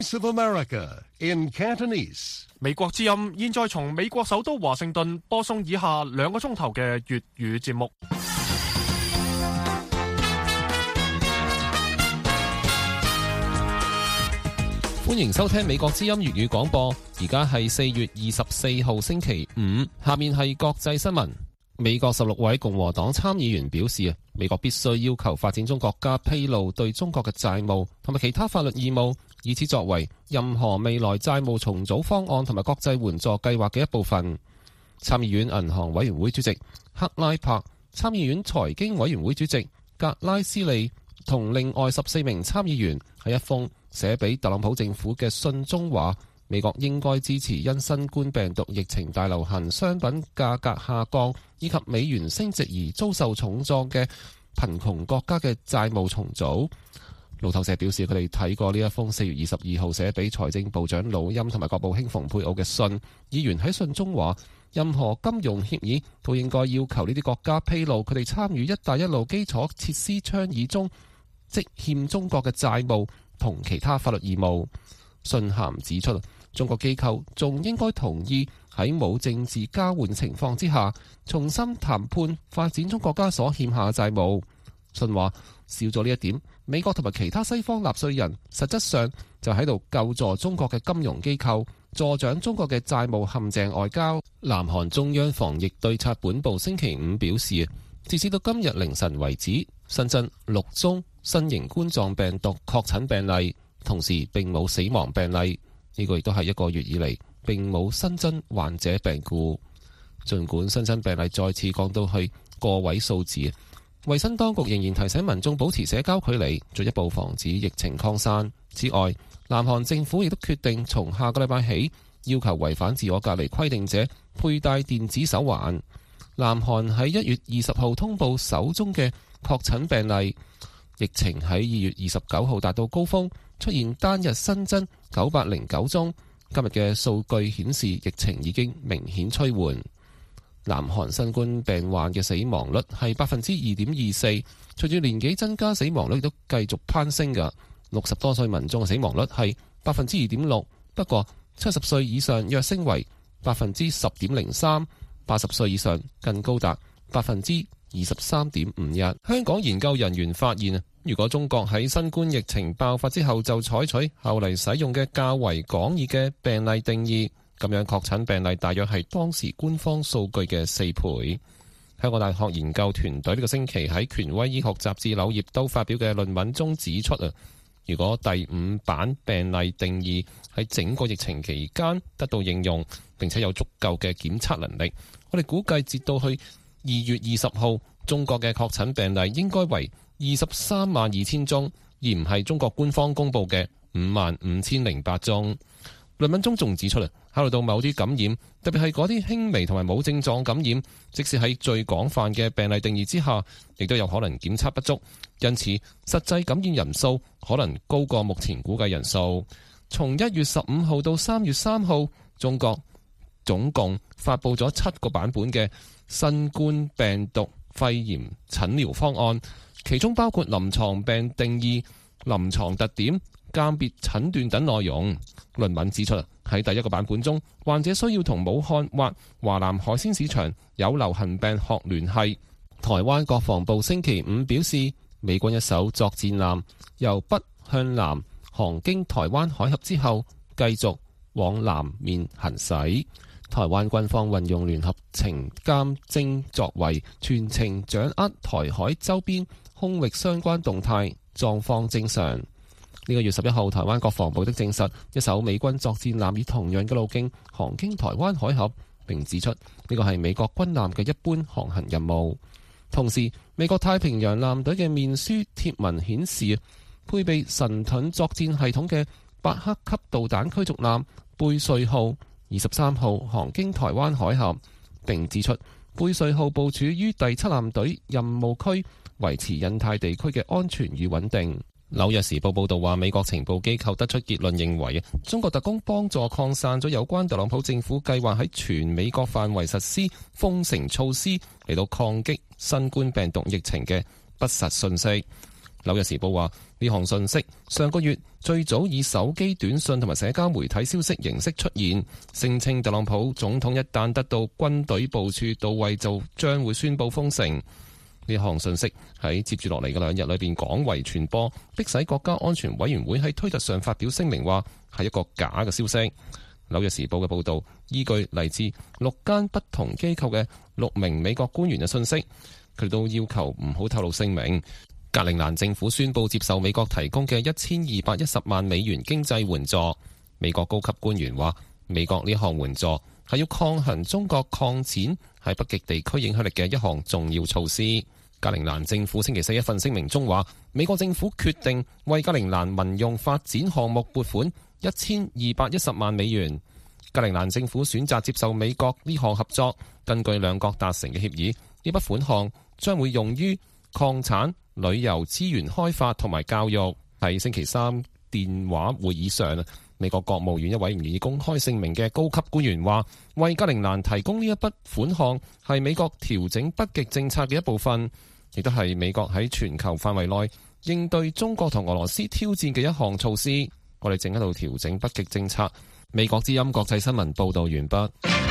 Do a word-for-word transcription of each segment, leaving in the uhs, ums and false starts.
Voice of America in Cantonese。 美國之音現在從美國首都華盛頓播送以下兩個鐘頭嘅粵語節目。 歡迎收聽美國之音粵語廣播，而家係四月二十四號星期五，下面係國際新聞。美國十六位共和黨參議員表示，美國必須要求發展中國家披露對中國嘅債務同埋其他法律義務，以此作為任何未來債務重組方案同埋國際援助計劃嘅一部分。參議院銀行委員會主席克拉柏、參議院財經委員會主席格拉斯利同另外十四名參議員喺一封寫俾特朗普政府嘅信中話，美國應該支持因新冠病毒疫情大流行、商品價格下降以及美元升值而遭受重創嘅貧窮國家嘅債務重組。路透社表示，佢哋睇過呢一封四月二十二號寫俾財政部長魯欽同埋國務卿蓬佩奧嘅信。議員喺信中話，任何金融協議都應該要求呢啲國家披露佢哋參與一帶一路基礎設施倡議中積欠中國嘅債務同其他法律義務。信函指出，中國機構仲應該同意喺冇政治交換情況之下，重新談判發展中國家所欠下嘅債務。信話，少咗呢一點，美國同埋其他西方納稅人實質上就喺度救助中國嘅金融機構，助長中國嘅債務陷阱外交。南韓中央防疫對策本部星期五表示，截至到今日凌晨為止，新增六宗新型冠狀病毒確診病例，同時並冇死亡病例。呢個亦都係一個月以嚟並冇新增患者病故。儘管新增病例再次降到去個位數字，衛生當局仍然提醒民眾保持社交距離，進一步防止疫情擴散。此外，南韓政府亦都決定從下個禮拜起，要求違反自我隔離規定者佩戴電子手環。南韓喺一月二十號通報首宗嘅確診病例，疫情喺二月二十九號達到高峰，出現單日新增九百零九宗。今日嘅數據顯示，疫情已經明顯趨緩。南韓新冠病患嘅死亡率係百分之二點二四，隨住年紀增加，死亡率亦都繼續攀升㗎。六十多歲民眾嘅死亡率係百分之二點六，不過七十歲以上躍升為百分之十點零三，八十歲以上更高達百分之二十三點五一。香港研究人員發現，如果中國喺新冠疫情爆發之後就採取後嚟使用嘅較為廣義嘅病例定義，咁樣確診病例大約係當時官方數據嘅四倍。香港大學研究團隊呢個星期喺權威醫學雜誌柳葉都發表嘅論文中指出啊，如果第五版病例定義喺整個疫情期間得到應用，並且有足夠嘅檢測能力，我哋估計截到去二月二十號，中國嘅確診病例應該為二十三萬二千宗，而唔係中國官方公布嘅五萬五千零八宗。論文中仲指出，考慮到某啲感染，特別係嗰啲輕微同埋冇症狀感染，即使喺最廣泛嘅病例定義之下，亦都有可能檢測不足，因此實際感染人數可能高過目前估計人數。從一月十五號到三月三號，中國總共發布咗七個版本嘅新冠病毒肺炎診療方案，其中包括臨床病定義、臨床特點、鑑別診斷等內容。論文指出，喺第一個版本中，患者需要同武漢或華南海鮮市場有流行病學聯繫。台灣國防部星期五表示，美軍一艘作戰艦由北向南航經台灣海峽之後，繼續往南面行駛。台灣軍方運用聯合情監偵作為，全程掌握台海周邊空域相關動態，狀況正常。呢個月十一號，台灣國防部的證實，一艘美軍作戰艦以同樣嘅路徑航經台灣海峽，並指出呢個係美國軍艦嘅一般航行任務。同時，美國太平洋艦隊嘅面書貼文顯示，配備神盾作戰系統嘅伯克級導彈驅逐艦貝瑞號二十三號航經台灣海峽，並指出貝瑞號部署於第七艦隊任務區，維持印太地區嘅安全與穩定。紐約時報報道話，美國情報機構得出結論，認為中國特工幫助擴散咗有關特朗普政府計劃喺全美國範圍實施封城措施嚟到抗擊新冠病毒疫情嘅不實信息。 紐約時報話，呢項信息上個月最早以手機短信同埋社交媒體消息形式出現，聲稱特朗普總統一旦得到軍隊部署到位，就將會宣布封城。呢項信息喺接住落嚟嘅兩日裏邊廣為傳播，迫使國家安全委員會喺推特上發表聲明，話係一個假嘅消息。紐約時報嘅報導依據嚟自六間不同機構嘅六名美國官員嘅信息，佢哋都要求唔好透露姓名。格陵蘭政府宣布接受美國提供嘅一千二百一十萬美元經濟援助。美國高級官員話，美國呢項援助係要抗衡中國擴展喺北極地區影響力嘅一項重要措施。格陵蘭政府星期四一份聲明中話，美國政府決定為格陵蘭民用發展項目撥款一千二百一十萬美元。格陵蘭政府選擇接受美國呢項合作，根據兩國達成嘅協議，呢筆款項將會用於礦產、旅遊資源開發同埋教育。喺星期三電話會議上，美國國務院一位唔願意公開姓名嘅高級官員話，為格陵蘭提供呢一筆款項係美國調整北極政策嘅一部分，亦都係美國喺全球範圍內應對中國同俄羅斯挑戰嘅一項措施。我哋正喺度調整北極政策。美國之音國際新聞報道完畢。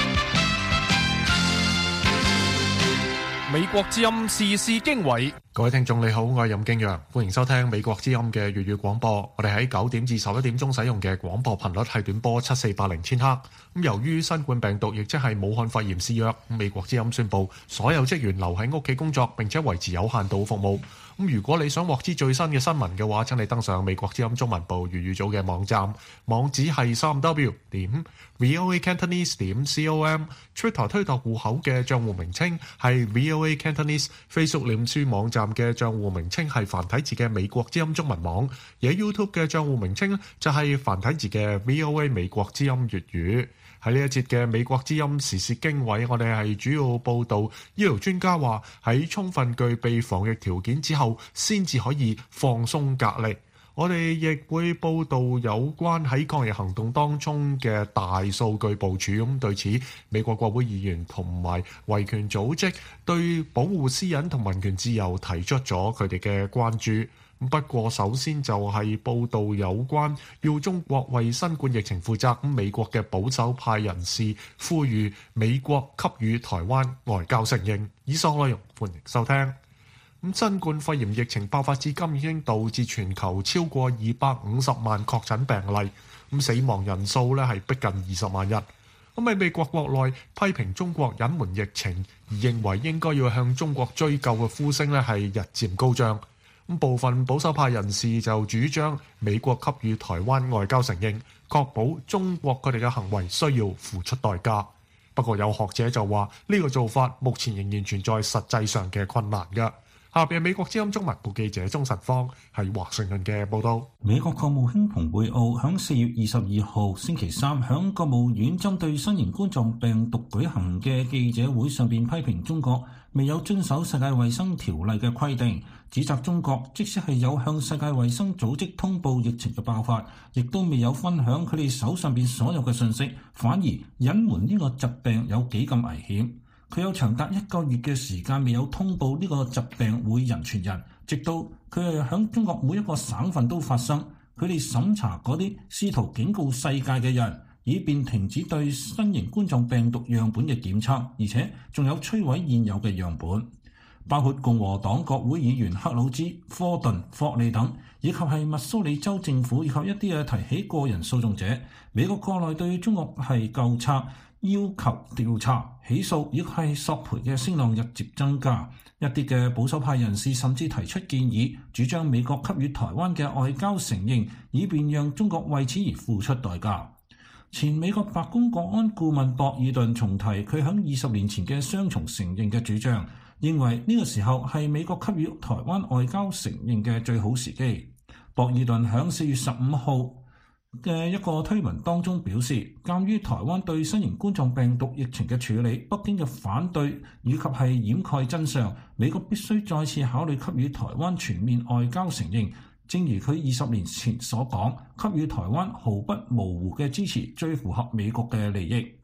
美國之音時事經緯， 各位聽眾你好，我係任敬陽，歡迎收聽美國之音嘅粵語廣播。我哋喺九點至十一點鐘使用嘅廣播頻率係短波七四八零千赫。咁由於新冠病毒亦即係武漢肺炎肆虐，美國之音宣布所有職員留喺屋企工作，並且維持有限度服務。咁如果你想獲知最新嘅新聞嘅話，請你登上美國之音中文部粵語組嘅網站，網址係三 w 點 voa cantonese 點 com。Twitter 推特戶口嘅賬戶名稱係 voa cantonese。Facebook 臉書網站嘅賬戶名稱係繁體字嘅美國之音中文網，而喺 YouTube 嘅賬戶名稱就係繁體字嘅 VOA 美國之音粵語。喺呢一節嘅美國之音時事經緯，我哋係主要報道醫療專家話喺充分具備防疫條件之後先至可以放鬆隔離。我哋亦會報道有關喺抗疫行動當中嘅大數據部署。咁對此，美國國會議員同埋維權組織對保護私隱同民權自由提出咗佢哋嘅關注。不過首先就係報道有關要中國為新冠疫情負責，咁美國嘅保守派人士呼籲美國給予台灣外交承認。以上內容歡迎收聽。咁新冠肺炎疫情爆發至今已經導致全球超過二百五十萬確診病例，咁死亡人數咧係逼近二十萬人。咁喺美國國內批評中國隱瞞疫情，而認為應該要向中國追究嘅呼聲咧係日漸高漲。咁部分保守派人士就主張美國給予台灣外交承認，確保中國佢哋嘅行為需要付出代價。不過有學者就話呢個做法目前仍然存在實際上嘅困難嘅。下邊係美國之音中文部記者鍾晨芳喺華盛頓嘅報道。 美國國務卿蓬佩奧響四月二十二號星期三響國務院針對新型冠狀病毒舉行嘅記者會上邊批評中國未有遵守世界衛生條例嘅規定，指責中國即使係有向世界衛生組織通報疫情嘅爆發，亦都未有分享佢哋手上邊所有嘅信息，反而隱瞞呢個疾病有幾咁危險。佢有長達一個月嘅時間未有通報呢個疾病會人傳人，直到佢係響中國每一個省份都發生，佢哋審查嗰啲試圖警告世界嘅人，以便停止對新型冠狀病毒樣本嘅檢測，而且仲有摧毀現有嘅樣本，包括共和黨國會議員克魯茲、科頓、霍利等，以及係密蘇里州政府以及一啲嘅提起個人訴訟者。美國國內對中國係究察、要求調查、起訴以及係索賠嘅聲浪日漸增加。一啲嘅保守派人士甚至提出建議，主張美國給予台灣嘅外交承認，以便讓中國為此而付出代價。前美國白宮國安顧問博爾頓重提佢喺二十年前嘅雙重承認嘅主張，認為呢個時候係美國給予台灣外交承認嘅最好時機。博爾頓喺四月十五號嘅一個推文當中表示，鑒於台灣對新型冠狀病毒疫情嘅處理，北京嘅反對以及係掩蓋真相，美國必須再次考慮給予台灣全面外交承認。正如佢二十年前所講，給予台灣毫不模糊嘅支持最符合美國嘅利益。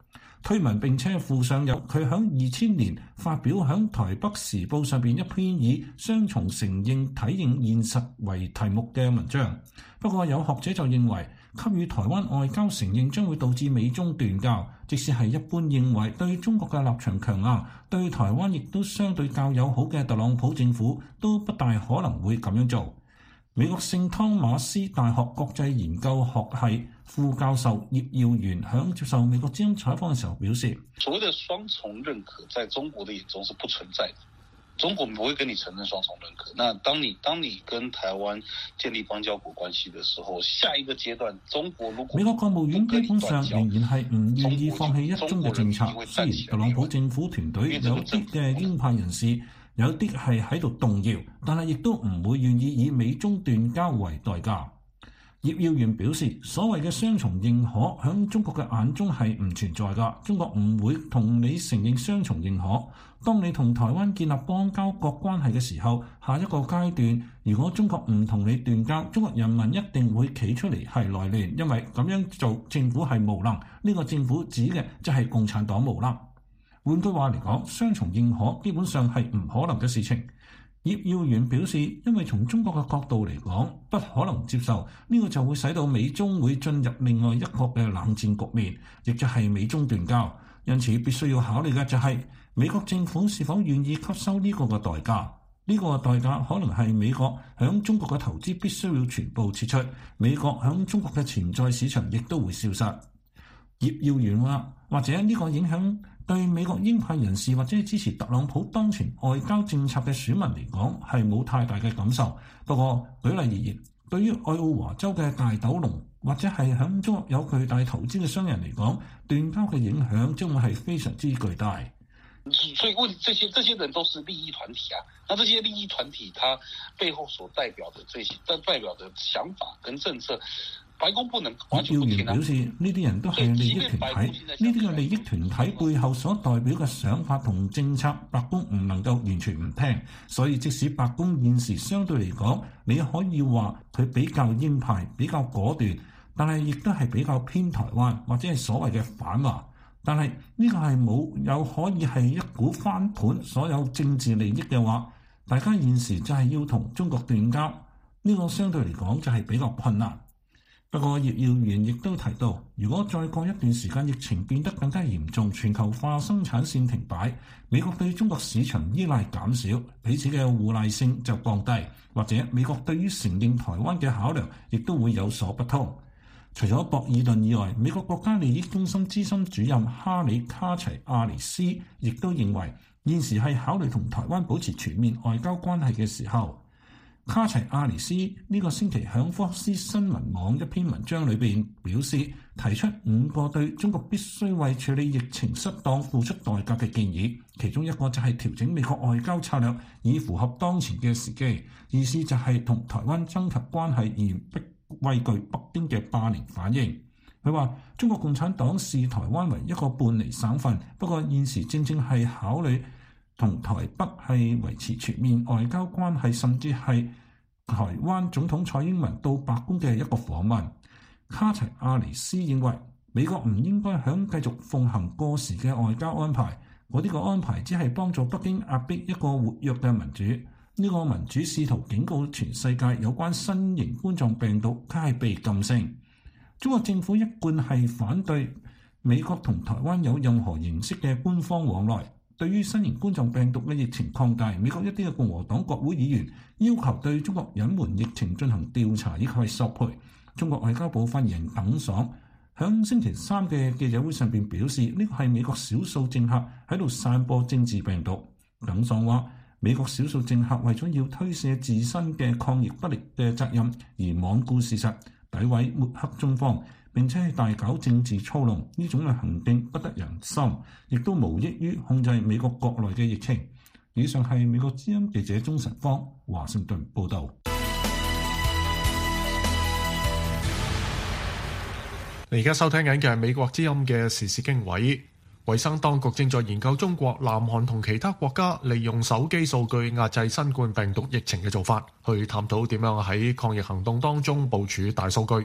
推文並且附上有佢響二千年發表響台北時報上邊一篇以雙重承認體認現實為題目嘅文章。不過有學者就認為，給予台灣外交承認將會導致美中斷交，即使係一般認為對中國嘅立場強硬，對台灣亦都相對較友好嘅特朗普政府都不大可能會咁樣做。美國聖湯馬斯大學國際研究學系副教授葉耀元響接受美國之音採訪嘅時候表示， 所謂的雙重認可在中國的眼中是不存在的，中國不會跟你承認雙重認可。那當你當你跟台灣建立邦交國關係的時候，下一個階段中國如果美國國務院基本上仍然係唔願意放棄一中嘅政策。雖然特朗普政府團隊有啲嘅鷹派人士有啲係喺度動搖，但係亦都唔會願意以美中斷交為代價。葉耀元表示，所謂嘅雙重認可喺中國嘅眼中係唔存在㗎，中國唔會同你承認雙重認可。當你同台灣建立邦交國關係嘅時候，下一個階段，如果中國唔同你斷交，中國人民一定會企出嚟係內亂，因為咁樣做政府係無能，呢、這個政府指嘅就係共產黨無能。換句話嚟講，雙重認可基本上係唔可能嘅事情。葉耀元表示，因為從中國嘅角度嚟講，不可能接受，呢、這個就會使到美中會進入另外一個嘅冷戰局面，亦就係美中斷交。因此必須要考慮嘅就係美國政府是否願意吸收呢個嘅代價。呢、這個代價可能係美國響中國嘅投資必須要全部撤出，美國響中國嘅潛在市場亦都會消失。葉耀元話，或者呢個影響對美國鷹派人士或者支持特朗普當前外交政策嘅選民嚟講係冇太大嘅感受。不過舉例而言，對於愛奧華州嘅大豆農或者係響中國有巨大投資嘅商人嚟講，斷交嘅影響將會係非常之巨大。 所以問這些這些人都是利益團體啊，那這些利益團體，他背後所代表的這些代表的想法跟政策，白宮不能完全不聽啊。表示呢啲人都係利益團體，呢啲嘅利益團體背後所代表嘅想法同政策，白宮唔能夠完全唔聽。所以即使白宮現時相對嚟講，你可以話佢比較鷹派、比較果斷，但係亦都係比較偏台灣或者係所謂嘅反華。但係呢個係冇有可以係一股翻盤所有政治利益嘅話，大家現時就係要同中國斷交，呢個相對嚟講就係比較困難。不過葉耀元亦都提到，如果再過一段時間疫情變得更加嚴重，全球化生產線停擺，美國對中國市場依賴減少，彼此嘅互賴性就降低，或者美國對於承認台灣嘅考量亦都會有所不同。除咗博爾頓以外，美國國家利益中心資深主任哈里卡齊亞尼斯亦都認為，現時係考慮同台灣保持全面外交關係嘅時候。卡齊亞尼斯呢個星期響福克斯新聞網一篇文章裏邊表示，提出五個對中國必須為處理疫情適當付出代價嘅建議，其中一個就係調整美國外交策略，以符合當前嘅時機，意思就係同台灣增強關係而不畏懼北京嘅霸凌反應。佢話中國共產黨視台灣為一個半離省份，不過現時正正係考慮同台北係維持全面外交關係，甚至係台灣總統蔡英文到白宮嘅一個訪問。卡齊亞尼斯認為美國唔應該響繼續奉行過時嘅外交安排，嗰啲個安排只係幫助北京壓迫一個活躍嘅民主。呢個民主試圖警告全世界有關新型冠狀病毒，佢係被禁聲。中國政府一貫係反對美國同台灣有任何形式嘅官方往來。對於新型冠狀病毒嘅疫情擴大，美國一啲嘅共和黨國會議員要求對中國隱瞞疫情進行調查以及係索賠。中國外交部發言人耿爽響星期三嘅記者會上邊表示，呢個係美國少數政客喺度散播政治病毒。耿爽話，美國少數政客為咗要推卸自身嘅抗疫不力嘅責任而罔顧事實，詆毀抹黑中方，並且係大搞政治操弄，呢種嘅行徑不得人心，亦都無益於控制美國國內嘅疫情。以上係美國之音記者鍾晨芳華盛頓報導。 你而家收聽緊嘅係美國之音嘅時事經緯。衛生當局正在研究中國、南韓同其他國家利用手機數據壓制新冠病毒疫情嘅做法，去探討點樣喺抗疫行動當中部署大數據。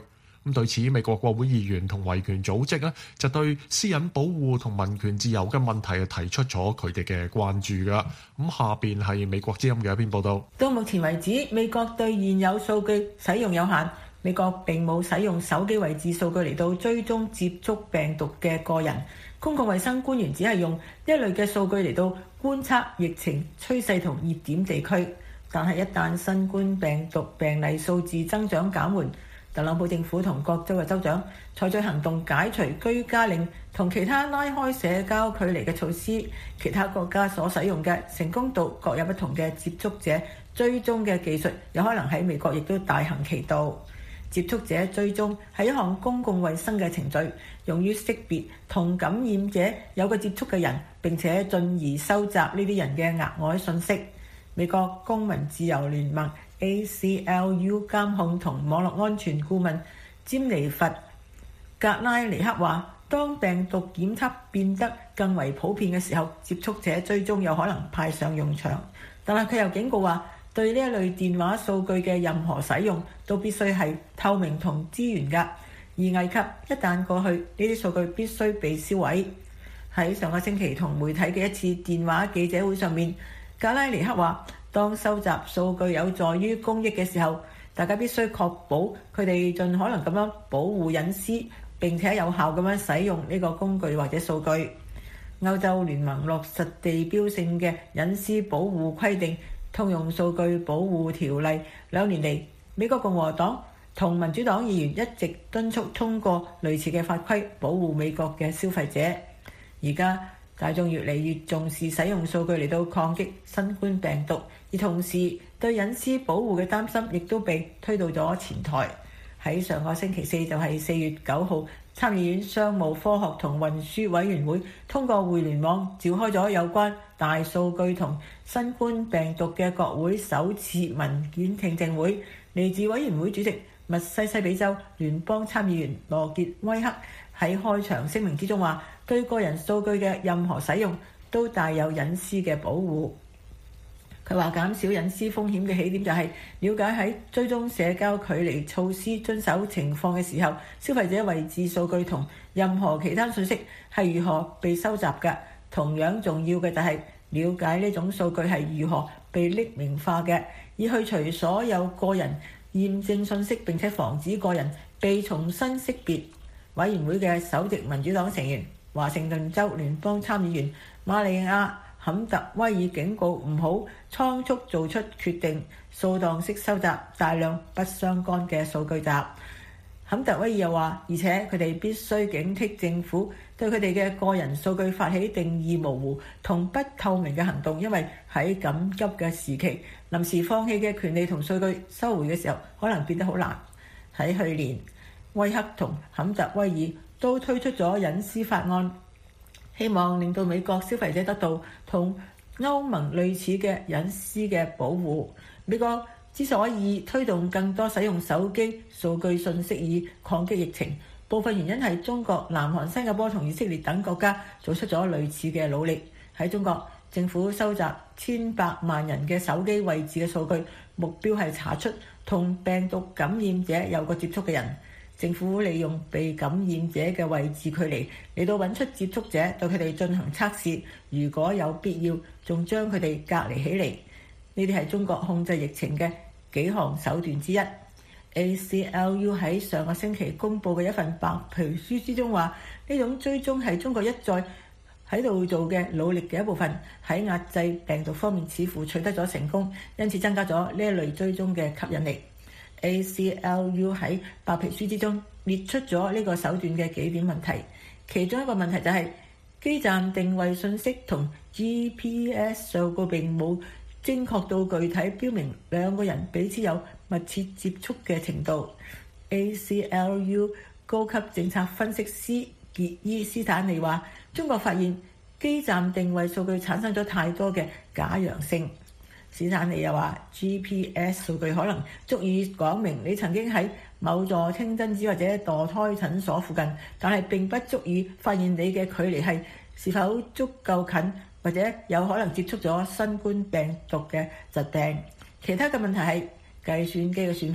咁對此，美國國會議員同維權組織呢，就對私隱保護同民權自由嘅問題提出咗佢哋嘅關注㗎。咁下邊係美國之音嘅一篇報道。 到目前為止，美國對現有數據使用有限。美國並冇使用手機位置數據嚟到追蹤接觸病毒嘅個人。公共衛生官員只係用一類嘅數據嚟到觀察疫情趨勢同熱點地區。但係一旦新冠病毒病例數字增長減緩，特朗普政府同各州嘅州長採取行動解除居家令同其他拉開社交距離嘅措施。其他國家所使用嘅成功度各有不同嘅接觸者追蹤嘅技術，有可能喺美國亦都大行其道。接觸者追蹤係一項公共衛生嘅程序，用於識別同感染者有個接觸嘅人，並且進而收集呢啲人嘅額外信息。美國公民自由聯盟 A C L U 監控同網絡安全顧問詹尼弗格拉尼克話，當病毒檢測變得更為普遍嘅時候，接觸者追蹤有可能派上用場。但係佢又警告話，對呢一類電話數據嘅任何使用都必須係透明同資源㗎，而危及一旦過去，呢啲數據必須被銷毀。喺上個星期同媒體嘅一次電話記者會上面，格拉尼克話，當收集數據有助於公益嘅時候，大家必須確保佢哋盡可能咁樣保護隱私，並且有效咁樣使用呢個工具或者數據。歐洲聯盟落實地標性嘅隱私保護規定通用數據保護條例，兩年嚟，美國共和黨同民主黨議員一直敦促通過類似嘅法規，保護美國嘅消費者。而家大眾越嚟越重視使用數據嚟到抗擊新冠病毒，而同時對隱私保護嘅擔心亦都被推到咗前台。喺上個星期四，就係四月九號，參議院商務科學同運輸委員會通過互聯網召開咗有關大數據同新冠病毒嘅國會首次文件聽證會。嚟自委員會主席密西西比州聯邦參議員羅傑威克喺開場聲明之中話，對個人數據嘅任何使用都帶有隱私嘅保護。佢話減少隱私風險嘅起點就係了解喺追蹤社交距離措施遵守情況嘅時候，消費者位置數據同任何其他信息係如何被收集嘅。同樣重要嘅就係了解呢種數據係如何被匿名化嘅，以去除所有個人驗證信息，並且防止個人被重新識別。委員會嘅首席民主黨成員華盛頓州聯邦參議員瑪利亞坎特威爾警告唔好倉促做出決定，掃蕩式收集大量不相干嘅數據集。坎特威爾又話，而且佢哋必須警惕政府對佢哋嘅個人數據發起定義模糊同不透明嘅行動，因為喺緊急嘅時期，臨時放棄嘅權利同數據收回嘅時候，可能變得好難。喺去年，威克同坎特威爾都推出咗隱私法案，希望令到美國消費者得到同歐盟類似嘅隱私嘅保護。美國之所以推動更多使用手機數據信息以抗擊疫情，部分原因係中國、南韓、新加坡同以色列等國家做出咗類似嘅努力。喺中國，政府收集千百萬人嘅手機位置嘅數據，目標係查出同病毒感染者有個接觸嘅人。政府利用被感染者嘅位置距離嚟到揾出接觸者，對佢哋進行測試，如果有必要，仲將佢哋隔離起嚟。呢啲係中國控制疫情嘅幾項手段之一。A C L U 喺上個星期公佈嘅一份白皮書之中話，呢種追蹤係中國一再喺度做嘅努力嘅一部分，喺壓制病毒方面似乎取得咗成功，因此增加咗呢一類追蹤嘅吸引力。A C L U 喺白皮書之中列出咗呢個手段嘅幾點問題，其中一個問題就係、是、基站定位信息同 G P S 數據並冇精確到具體標明兩個人彼此有密切接觸嘅程度。A C L U 高級政策分析師傑伊斯坦利話，中國發現基站定位數據產生咗太多嘅假陽性。斯坦利又話 G P S 數據可能足以講明你曾經喺某座清真寺或者墮胎診所附近，但係並不足以發現你嘅距離係是否足夠近，或者有可能接觸咗新冠病毒嘅疾病。其他嘅問題係計算機嘅算法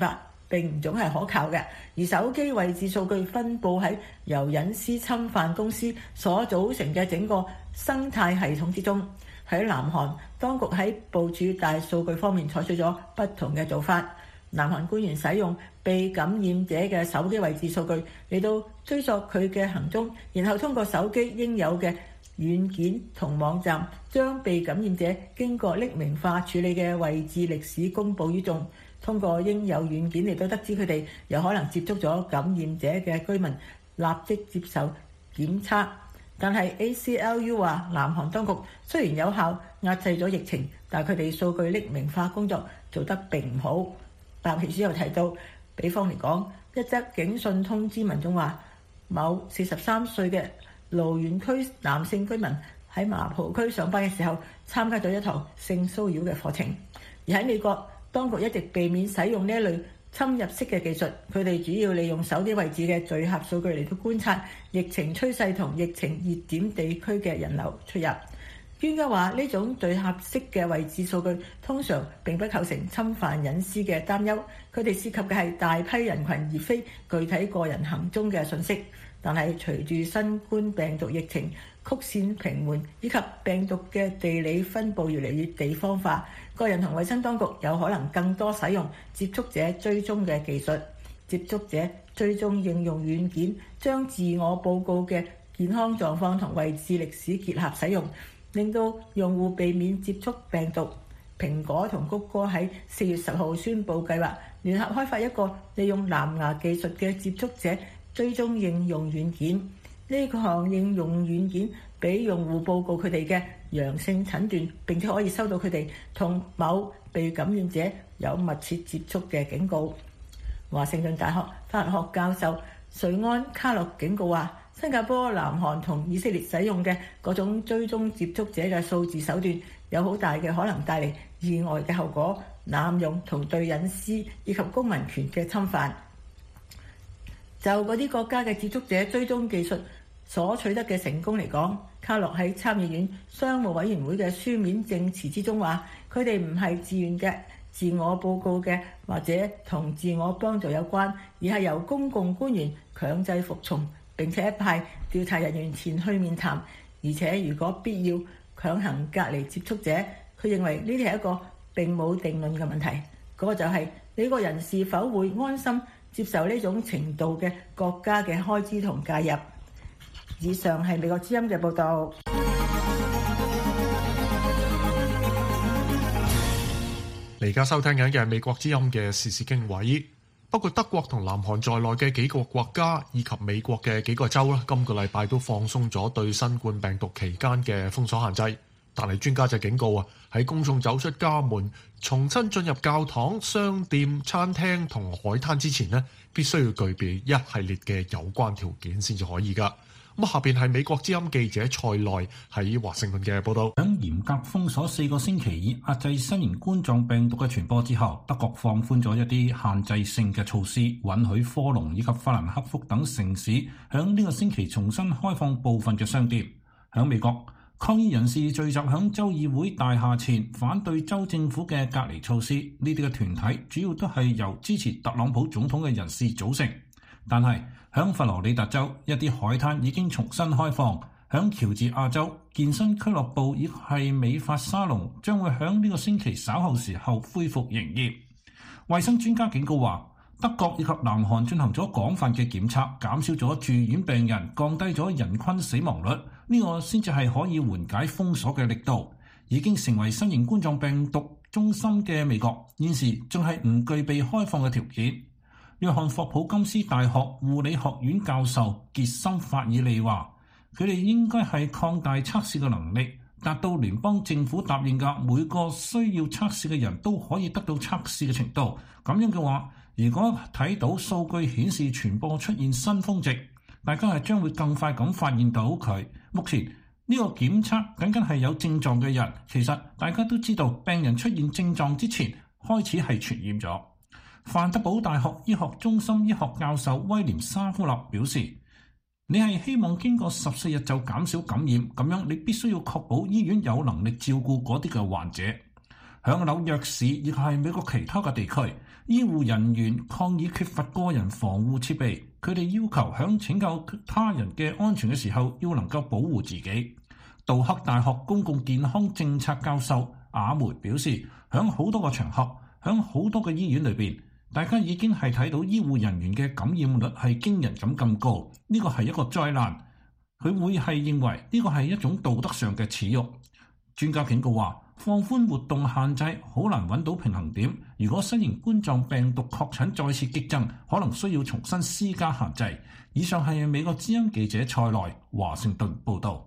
並唔總係可靠嘅，而手機位置數據分佈喺由隱私侵犯公司所組成嘅整個生態系統之中。喺南韓，當局喺部署大數據方面採取咗不同嘅做法。南韓官員使用被感染者嘅手機位置數據嚟到追溯佢嘅行蹤，然後通過手機應有嘅軟件同網站，將被感染者經過匿名化處理嘅位置歷史公佈於眾。通過應有軟件嚟到得知佢哋有可能接觸咗感染者嘅居民，立即接受檢測。但係 A C L U 話，南韓當局雖然有效壓制咗疫情，但佢哋數據匿名化工作做得並唔好。白皮書又提到，比方嚟講，一則警訊通知民眾話，某四十三歲嘅蘆原區男性居民喺麻浦區上班嘅時候參加咗一堂性騷擾嘅課程。而喺美國，當局一直避免使用呢一類侵入式嘅技術，佢哋主要利用手機位置嘅聚合數據嚟到觀察疫情趨勢同疫情熱點地區嘅人流出入。專家話，呢種聚合式嘅位置數據通常並不構成侵犯隱私嘅擔憂，佢哋涉及嘅係大批人群而非具體個人行蹤嘅信息。但係隨住新冠病毒疫情曲線平緩以及病毒嘅地理分佈越嚟越地方化，個人同衛生當局有可能更多使用接觸者追蹤嘅技術。接觸者追蹤應用軟件將自我報告嘅健康狀況同位置歷史結合使用，令到用戶避免接觸病毒。蘋果同谷歌喺四月十號宣布計劃聯合開發一個利用藍牙技術嘅接觸者追蹤應用軟件。呢個項應用軟件俾用戶報告佢哋嘅陽性診斷，並且可以收到佢哋同某被感染者有密切接觸嘅警告。華盛頓大學法學教授瑞安卡洛警告話，新加坡、南韓同以色列使用嘅嗰種追蹤接觸者嘅數字手段，有好大嘅可能帶嚟意外嘅後果、濫用同對隱私以及公民權嘅侵犯。就嗰啲國家嘅接觸者追蹤技術所取得嘅成功嚟講，卡洛喺參議院商務委員會嘅書面證詞之中話，佢哋唔係自願嘅、自我報告嘅或者同自我幫助有關，而係由公共官員強制服從，並且派調查人員前去面談，而且如果必要強行隔離接觸者。佢認為呢啲係一個並冇定論嘅問題，嗰、那個就係呢個人是否會安心接受呢種程度嘅國家嘅開支同介入。以上係美國之音嘅報導。 你而家收聽緊嘅係美國之音嘅時事經緯。包括德國同南韓在內嘅幾個國家以及美國嘅幾個州啦，今個禮拜都放鬆咗對新冠病毒期間嘅封鎖限制。但係專家就警告啊，喺公眾走出家門、重新進入教堂、商店、餐廳同海灘之前呢，必須要具備一系列嘅有關條件先至可以㗎。咁下邊係美國之音記者蔡內喺華盛頓嘅報導。 喺嚴格封鎖四個星期以壓制新型冠狀病毒嘅傳播之後，德國放寬咗一啲限制性嘅措施，允許科隆以及法蘭克福等城市喺呢個星期重新開放部分嘅商店。喺美國，抗議人士聚集喺州議會大廈前，反對州政府嘅隔離措施。呢啲嘅團體主要都係由支持特朗普總統嘅人士組成。但係喺佛羅里達州，一啲海灘已經重新開放。喺喬治亞州，健身俱樂部亦係美髮沙龍將會喺呢個星期稍後時候恢復營業。衛生專家警告話，德國以及南韓進行咗廣泛嘅檢測，減少咗住院病人，降低咗人均死亡率。呢個先至係可以緩解封鎖嘅力度。已經成為新型冠狀病毒中心嘅美國，現時仲係唔具備開放嘅條件。約翰霍普金斯大學護理學院教授傑森法爾利話，佢哋應該係擴大測試嘅能力，達到聯邦政府答應嘅每個需要測試嘅人都可以得到測試嘅程度。咁樣嘅話，如果睇到數據顯示傳播出現新峰值，大家係將會更快咁發現到佢。目前呢個檢測僅僅係有症狀嘅人，其實大家都知道病人出現症狀之前開始係傳染咗。范德堡大學醫學中心醫學教授威廉沙夫勒表示，你係希望經過十四日就減少感染，咁樣你必須要確保醫院有能力照顧嗰啲嘅患者。響紐約市亦係美國其他嘅地區， 醫護人員抗議缺乏個人防護設備，佢哋要求響拯救他人嘅安全嘅時候要能夠保護自己。杜克大學公共健康政策教授阿梅表示，響好多個場合，響好多個醫院裏邊，大家已經係睇到醫護人員嘅感染率係驚人咁咁高，呢個係一個災難。佢會係認為呢個係一種道德上嘅恥辱。專家警告話，放寬活動限制好難揾到平衡點。如果新型冠狀病毒確診再次激增，可能需要重新施加限制。以上係美國之音記者蔡萊華盛頓報導。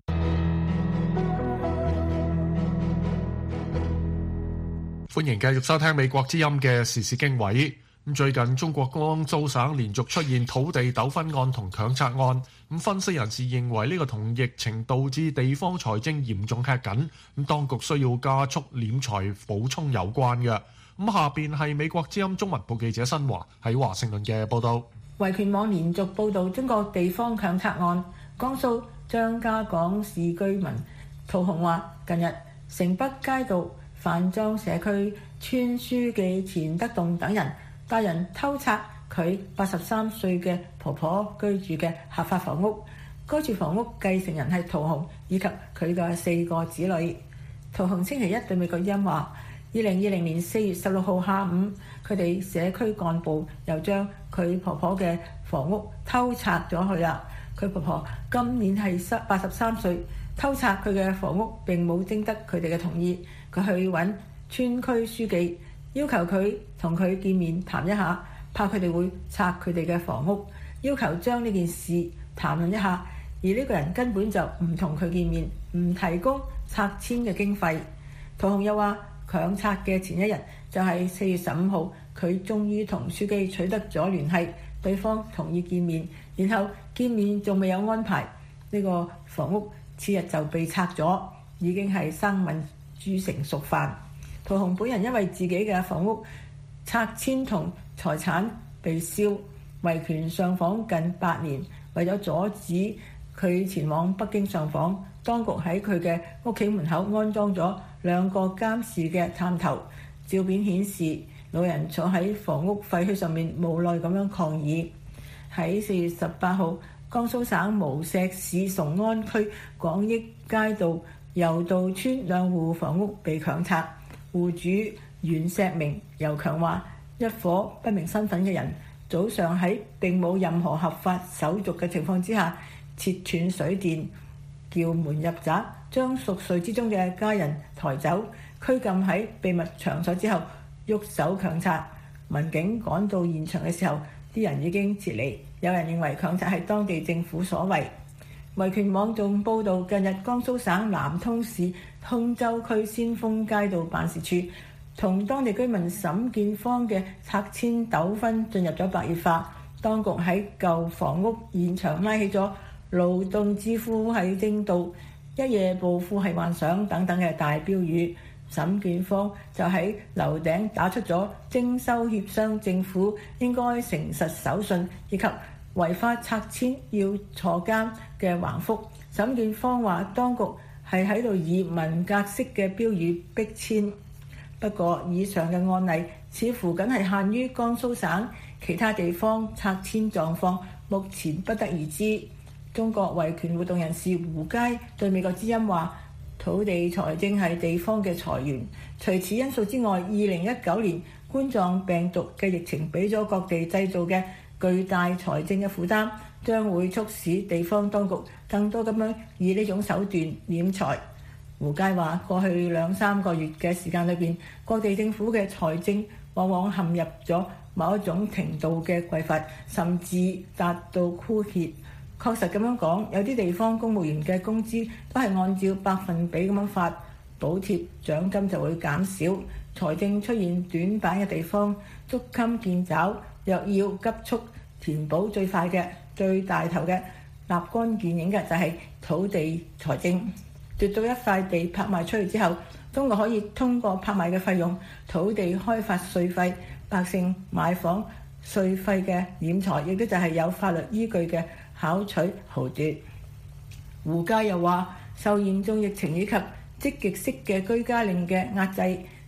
歡迎繼續收聽美國之音嘅時事經緯。咁最近中國江蘇省連續出現土地糾紛案同強拆案，咁分析人士認為呢個同疫情導致地方財政嚴重吃緊，咁當局需要加速斂財補充有關嘅。咁下邊係美國之音中文部記者新華喺華盛頓嘅報導。 維權網連續報導中國地方強拆案，江蘇張家港市居民陶雄話：近日城北街道范莊社區村書記錢德棟等人帶人偷拆佢八十三歲嘅婆婆居住嘅合法房屋。該處房屋繼承人係陶雄以及佢嘅四個子女。陶雄星期一對美國之音話：二零二零年四月十六號下午，佢哋社區幹部又將佢婆婆嘅房屋偷拆咗去啦。佢婆婆今年係八十三歲，偷拆佢嘅房屋並冇徵得佢哋嘅同意。佢去揾村區書記，要求佢同佢見面談一下，怕佢哋會拆佢哋嘅房屋，要求將呢件事談論一下。而呢個人根本就唔同佢見面，唔提供拆遷嘅經費。陶雄又話，強拆嘅前一日就係四月十五號，佢終於同書記取得咗聯繫，對方同意見面，然後見面仲未有安排，呢個房屋次日就被拆咗，已經係生米煮成熟飯。陶雄本人因為自己嘅房屋拆遷同財產被燒，維權上訪近八年，為咗阻止佢前往北京上訪，當局喺佢嘅屋企門口安裝咗兩個監視嘅探頭。照片顯示，老人坐喺房屋廢墟上面，無奈咁樣抗議。喺四月十八號，江蘇省無錫市崇安區廣益街道柔道村兩戶房屋被強拆，戶主袁錫明、尤強話，一伙不明身份嘅人早上喺並冇任何合法手續嘅情況之下切斷水電、撬門入宅，將熟睡之中嘅家人抬走，拘禁喺秘密場所之後喐手強拆。民警趕到現場嘅時候，啲人已經撤離。有人認為強拆係當地政府所為。維權網仲報導，近日江蘇省南通市通州區先鋒街道辦事處同當地居民沈建芳嘅拆遷糾紛進入咗白熱化。當局喺舊房屋現場拉起咗勞動致富係正道、一夜暴富係幻想等等嘅大標語。沈建芳就喺樓頂打出咗徵收協商政府應該誠實守信以及違法拆遷要坐監嘅橫幅。沈建芳話當局係喺度以文革式嘅標語逼遷。不過以上嘅案例似乎僅係限於江蘇省，其他地方拆遷狀況目前不得而知。中國維權活動人士胡佳對美國之音話，土地財政係地方嘅財源。除此因素之外，二零一九年冠狀病毒嘅疫情俾咗各地製造嘅巨大財政嘅負擔，將會促使地方當局更多咁樣以呢種手段斂財。胡佳話，過去兩三個月嘅時間裏邊，各地政府嘅財政往往陷入咗某一種程度嘅匱乏，甚至達到枯竭。確實咁樣講，有啲地方公務員嘅工資都係按照百分比咁樣發，補貼獎金就會減少。財政出現短板嘅地方，捉襟見肘。若要急速填補，最快嘅、最大頭嘅、立竿見影嘅就係土地財政。奪到一塊地拍賣出去之後，中國可以通過拍賣嘅費用、土地開發稅費、百姓買房稅費嘅斂財，亦都就係有法律依據嘅巧取豪奪。胡佳又話，受嚴重疫情以及積極式嘅居家令嘅壓制，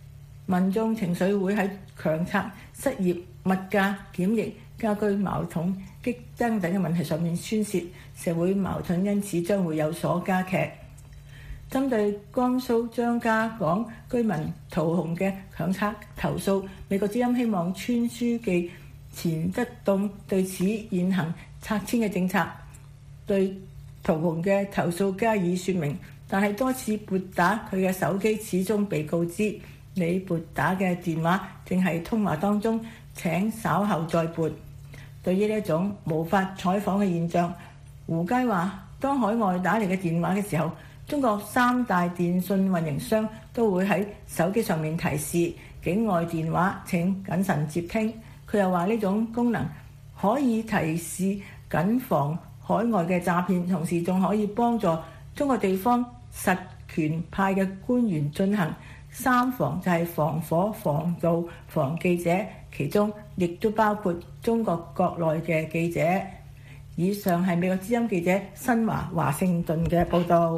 民眾情緒會喺強拆、失業、物價、檢疫、家居矛盾、激增等嘅問題上面宣泄，社會矛盾因此將會有所加劇。針對江蘇張家港居民陶洪嘅強拆投訴，美國之音希望村書記錢德棟對此現行拆遷嘅政策對陶洪嘅投訴加以說明，但係多次撥打佢嘅手機始終被告知你撥打嘅電話正係通話當中，請稍後再撥。對於呢一種無法採訪嘅現象，胡佳話：當海外打嚟嘅電話嘅時候，中國三大電信運營商都會喺手機上面提示境外電話請謹慎接聽。佢又話呢種功能可以提示謹防海外嘅詐騙，同時仲可以幫助中國地方實權派嘅官員進行三防，就係防火、防盜、防記者，其中亦都包括中國國內嘅記者。以上係美國之音記者新華華盛頓嘅報導。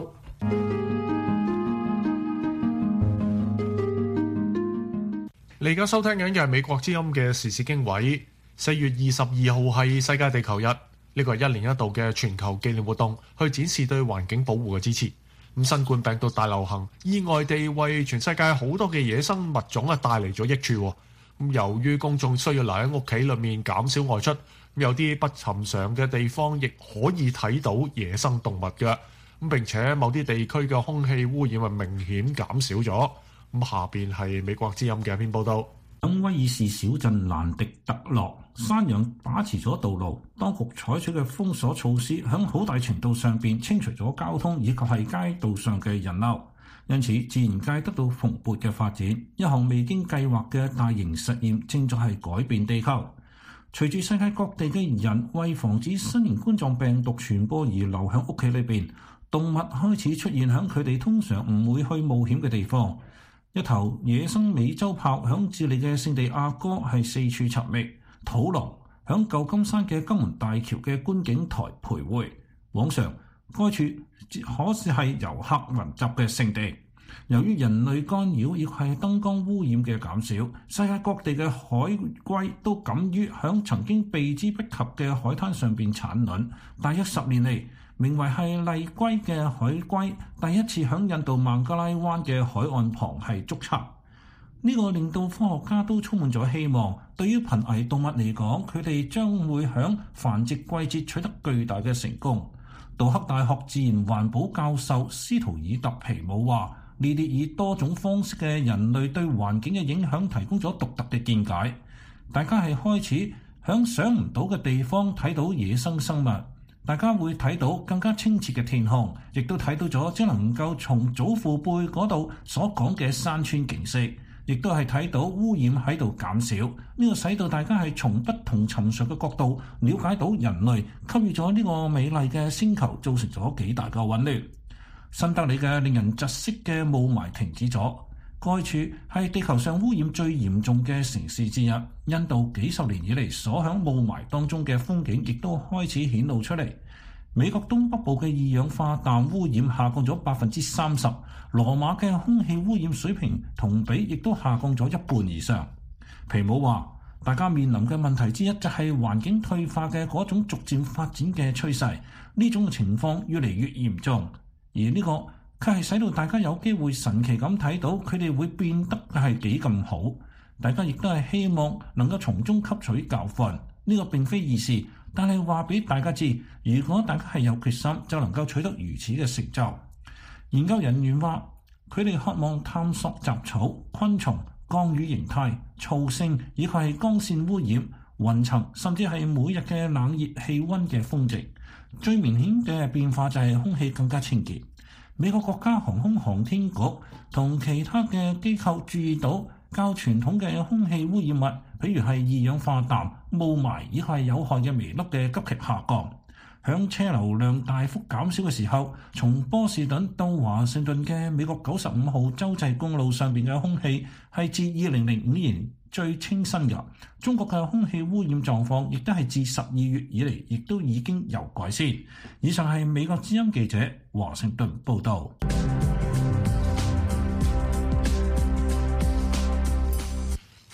你而家收聽緊嘅係美國之音嘅時事經緯。四月二十二號係世界地球日，呢個係一年一度嘅全球紀念活動，去展示對環境保護嘅支持。咁新冠病毒大流行意外地為全世界好多嘅野生物種啊帶嚟咗益處。咁由於公眾需要留喺屋企裏面減少外出，咁有啲不尋常嘅地方亦可以睇到野生動物嘅。咁並且某啲地區嘅空氣污染係明顯減少咗。咁下邊係美國之音嘅一篇報道。 響威爾士小鎮蘭迪特洛，山羊把持咗道路，當局採取嘅封鎖措施響好大程度上邊清除咗交通以及係街道上嘅人流，因此自然界得到蓬勃嘅發展。一項未經計劃嘅大型實驗正在係改變地球。隨住世界各地嘅人為防止新型冠狀病毒傳播而留響屋企裏邊，動物開始出現響佢哋通常唔會去冒險嘅地方。一頭野生美洲豹響智利嘅聖地亞哥係四處尋覓，土狼響舊金山嘅金門大橋嘅觀景台徘徊。往常該處可是係遊客雲集嘅聖地。由於人類干擾亦係燈光污染嘅減少，世界各地嘅海龜都敢於響曾經避之不及嘅海灘上邊產卵。大約十年嚟，名為係麗龜嘅海龜第一次響印度孟加拉灣嘅海岸旁係捉찾。呢個令到科學家都充滿咗希望。對於瀕危動物嚟講，佢哋將會響繁殖季節取得巨大嘅成功。杜克大學自然環保教授斯圖爾特皮姆話：呢啲以多種方式嘅人類對環境嘅影響提供咗獨特嘅見解。大家係開始響想唔到嘅地方睇到野生生物。大家會睇到更加清澈嘅天空，亦都睇到咗只能夠從祖父輩嗰度所講嘅山川景色，亦都係睇到污染喺度減少。呢個使到大家係從不同尋常嘅角度了解到人類給予咗呢個美麗嘅星球造成咗幾大嘅混亂。新德里嘅令人窒息嘅霧霾停止咗。該處係地球上污染最嚴重嘅城市之一。印度幾十年以嚟所響霧霾當中嘅風景亦都開始顯露出嚟。美國東北部嘅二氧化氮污染下降咗百分之三十，羅馬嘅空氣污染水平同比亦都下降咗一半以上。皮姆話：大家面臨嘅問題之一就係環境退化嘅嗰種逐漸發展嘅趨勢，呢種嘅情況越嚟越嚴重，而呢個佢係使到大家有機會神奇咁睇到佢哋會變得係幾咁好。大家亦都係希望能夠從中吸取教訓。呢個並非易事，但係話俾大家知，如果大家係有決心，就能夠取得如此嘅成就。研究人員話，佢哋渴望探索雜草、昆蟲、降雨形態、噪聲，以及係光線污染、雲層，甚至係每日嘅冷熱氣溫嘅峰值。最明顯嘅變化就係空氣更加清潔。美國國家航空航天局同其他嘅機構注意到，較傳統嘅空氣污染物，譬如係二氧化氮、霧霾以及係有害嘅微粒嘅急劇下降。響車流量大幅減少嘅時候，從波士頓到華盛頓嘅美國九十五號州際公路上邊嘅空氣係自二零零五年最清新嘅。中國嘅空氣污染狀況亦都係自十二月以嚟，亦都已經有改善。以上係美國之音記者華盛頓報道。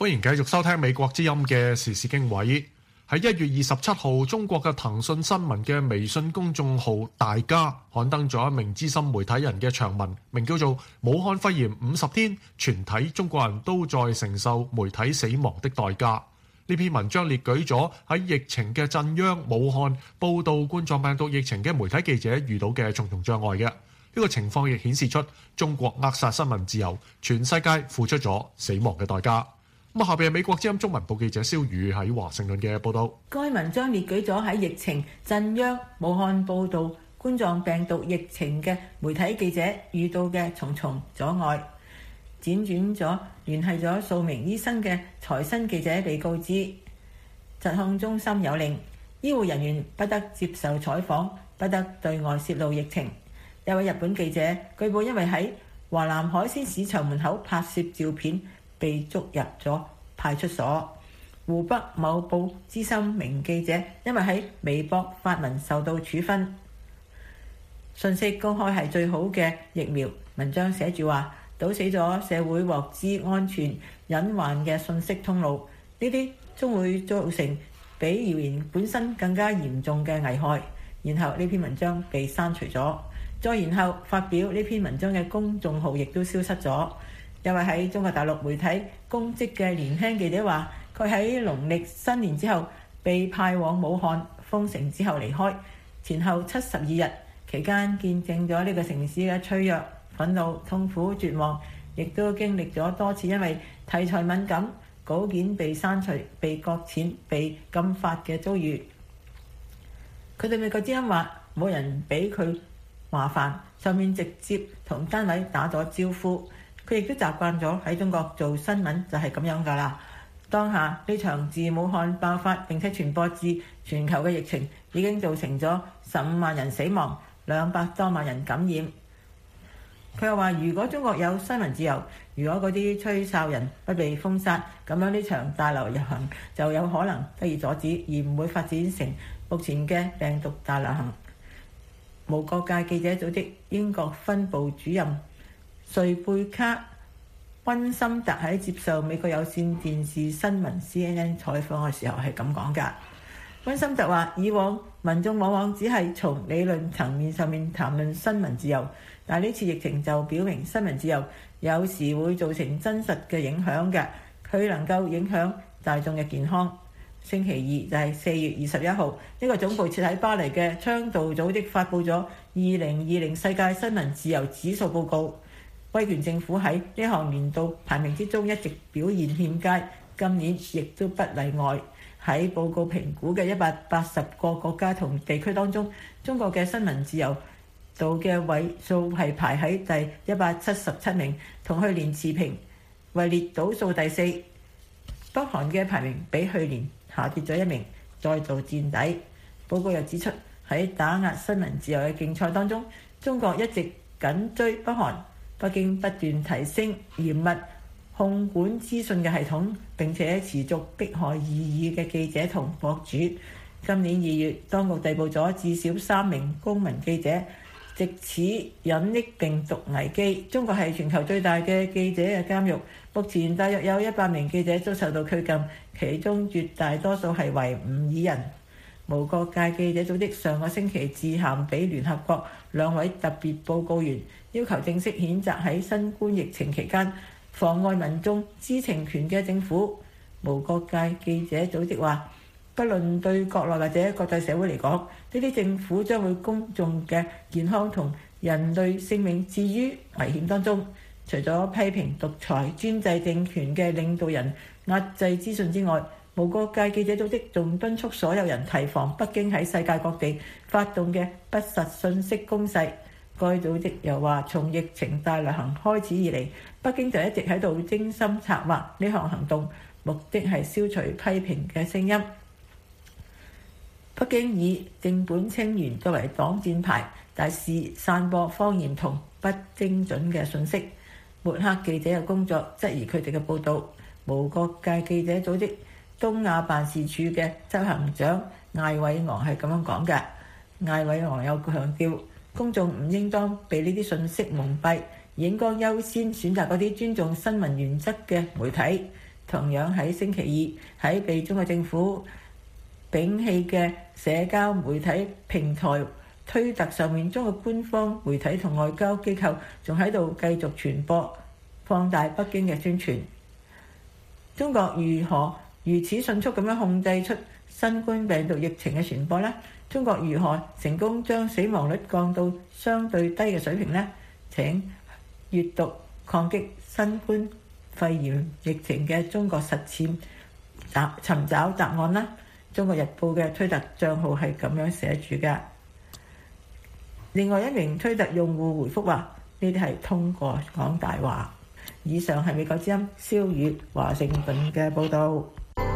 歡迎繼續收聽美國之音嘅時事經緯。喺一月二十七號，中國嘅騰訊新聞嘅微信公眾號大家刊登咗一名資深媒體人嘅長文，名叫做《武漢肺炎五十天，全體中國人都在承受媒體死亡的代價》。呢篇文章列舉咗喺疫情嘅震央武漢報導冠狀病毒疫情嘅媒體記者遇到嘅重重障礙嘅。呢個情況亦顯示出中國扼殺新聞自由，全世界付出咗死亡嘅代價。咁下邊係美國之音中文部記者蕭宇喺華盛頓嘅報導。 該文章列舉咗喺疫情震央武漢報導冠狀病毒疫情嘅媒體記者遇到嘅重重阻礙，輾轉咗聯繫咗數名醫生嘅財新記者被告知，疾控中心有令，醫護人員不得接受採訪，不得對外泄露疫情。一位日本記者據報因為喺華南海鮮市場門口拍攝照片被捉入咗派出所。湖北某報資深名記者因為喺微博發文受到處分。信息公開係最好嘅疫苗，文章寫住話堵死咗社會獲知安全隱患嘅信息通路，呢啲將會造成比謠言本身更加嚴重嘅危害。然後呢篇文章被刪除咗。再然後發表呢篇文章嘅公眾號亦都消失咗。一位喺中國大陸媒體公職嘅年輕記者話，佢喺農曆新年之後被派往武漢封城之後離開，前後七十二日期間見證咗呢個城市嘅脆弱、憤怒、痛苦、絕望，亦都經歷咗多次因為題材敏感、稿件被刪除、被擱淺、被禁發嘅遭遇。佢對美國之音話，冇人俾佢麻煩，上面直接同單位打咗招呼。佢亦都習慣咗喺中國做新聞就係咁樣㗎啦。當下呢場自武漢爆發並且傳播至全球嘅疫情已經造成咗十五萬人死亡，兩百多萬人感染。佢又話，如果中國有新聞自由，如果嗰啲吹哨人不被封殺，咁樣呢場大流行就有可能得以阻止，而唔會發展成目前嘅病毒大流行。無國界記者組織英國分部主任瑞貝卡溫森特喺接受美國有線電視新聞 C N N 採訪嘅時候係咁講㗎。溫森特話，以往民眾往往只係從理論層面上面談論新聞自由，但係呢次疫情就表明新聞自由有時會造成真實嘅影響嘅，佢能夠影響大眾嘅健康。星期二就係四月二十一號，呢個總部設喺巴黎嘅倡導組織發布咗二零二零世界新聞自由指數報告。威權政府喺呢項年度排名之中一直表現欠佳，今年亦都不例外。喺報告評估嘅一百八十個國家同地區當中，中國嘅新聞自由度嘅位數係排喺第一百七十七名，同去年持平，位列倒數第四。北韓嘅排名比去年下跌咗一名，再度墊底。報告又指出，喺打壓新聞自由嘅競賽當中，中國一直緊追北韓。北京不斷提升嚴密控管資訊嘅系統，並且持續迫害異議嘅記者同博主。今年二月，當局逮捕咗至少三名公民記者，藉此隱匿病毒危機。中國係全球最大嘅記者嘅監獄，目前大約有一百名記者都受到拘禁，其中絕大多數係維吾爾人。無國界記者組織上個星期致函俾聯合國兩位特別報告員，要求正式譴責喺新冠疫情期間妨礙民眾知情權嘅政府。無國界記者組織話，不論對國內或者國際社會嚟講，呢啲政府將會公眾嘅健康同人類性命置於危險當中。除咗批評獨裁專制政權嘅領導人壓制資訊之外，無國界記者組織仲敦促所有人提防北京喺世界各地發動嘅不實信息攻勢。該組織又話，從疫情大流行開始以嚟，北京就一直喺度精心策劃呢項行動，目的係消除批評嘅聲音。北京以正本清源作為擋箭牌，大肆散播謊言同不精準嘅信息，抹黑記者嘅工作，質疑佢哋嘅報導。無國界記者組織東亞辦事處嘅執行長艾偉昂係咁樣講嘅。艾偉昂有強調，公眾唔應當被呢啲信息蒙蔽，應該優先選擇嗰啲尊重新聞原則嘅媒體。 同樣喺星期二喺被中國政府摒棄嘅社交媒體平台推特上面，中國官方媒體同外交機構仲喺度繼續傳播放大北京嘅宣傳。中國如何如此迅速咁樣控制出新冠病毒疫情嘅傳播呢？中國如何成功將死亡率降到相對低嘅水平呢？請閱讀抗擊新冠肺炎疫情嘅中國實踐，答尋找答案啦！中國日報嘅推特帳號係咁樣寫住㗎。另外一名推特用戶回覆話：呢啲係通過講大話。以上係美國之音蕭宇華盛頓嘅報導。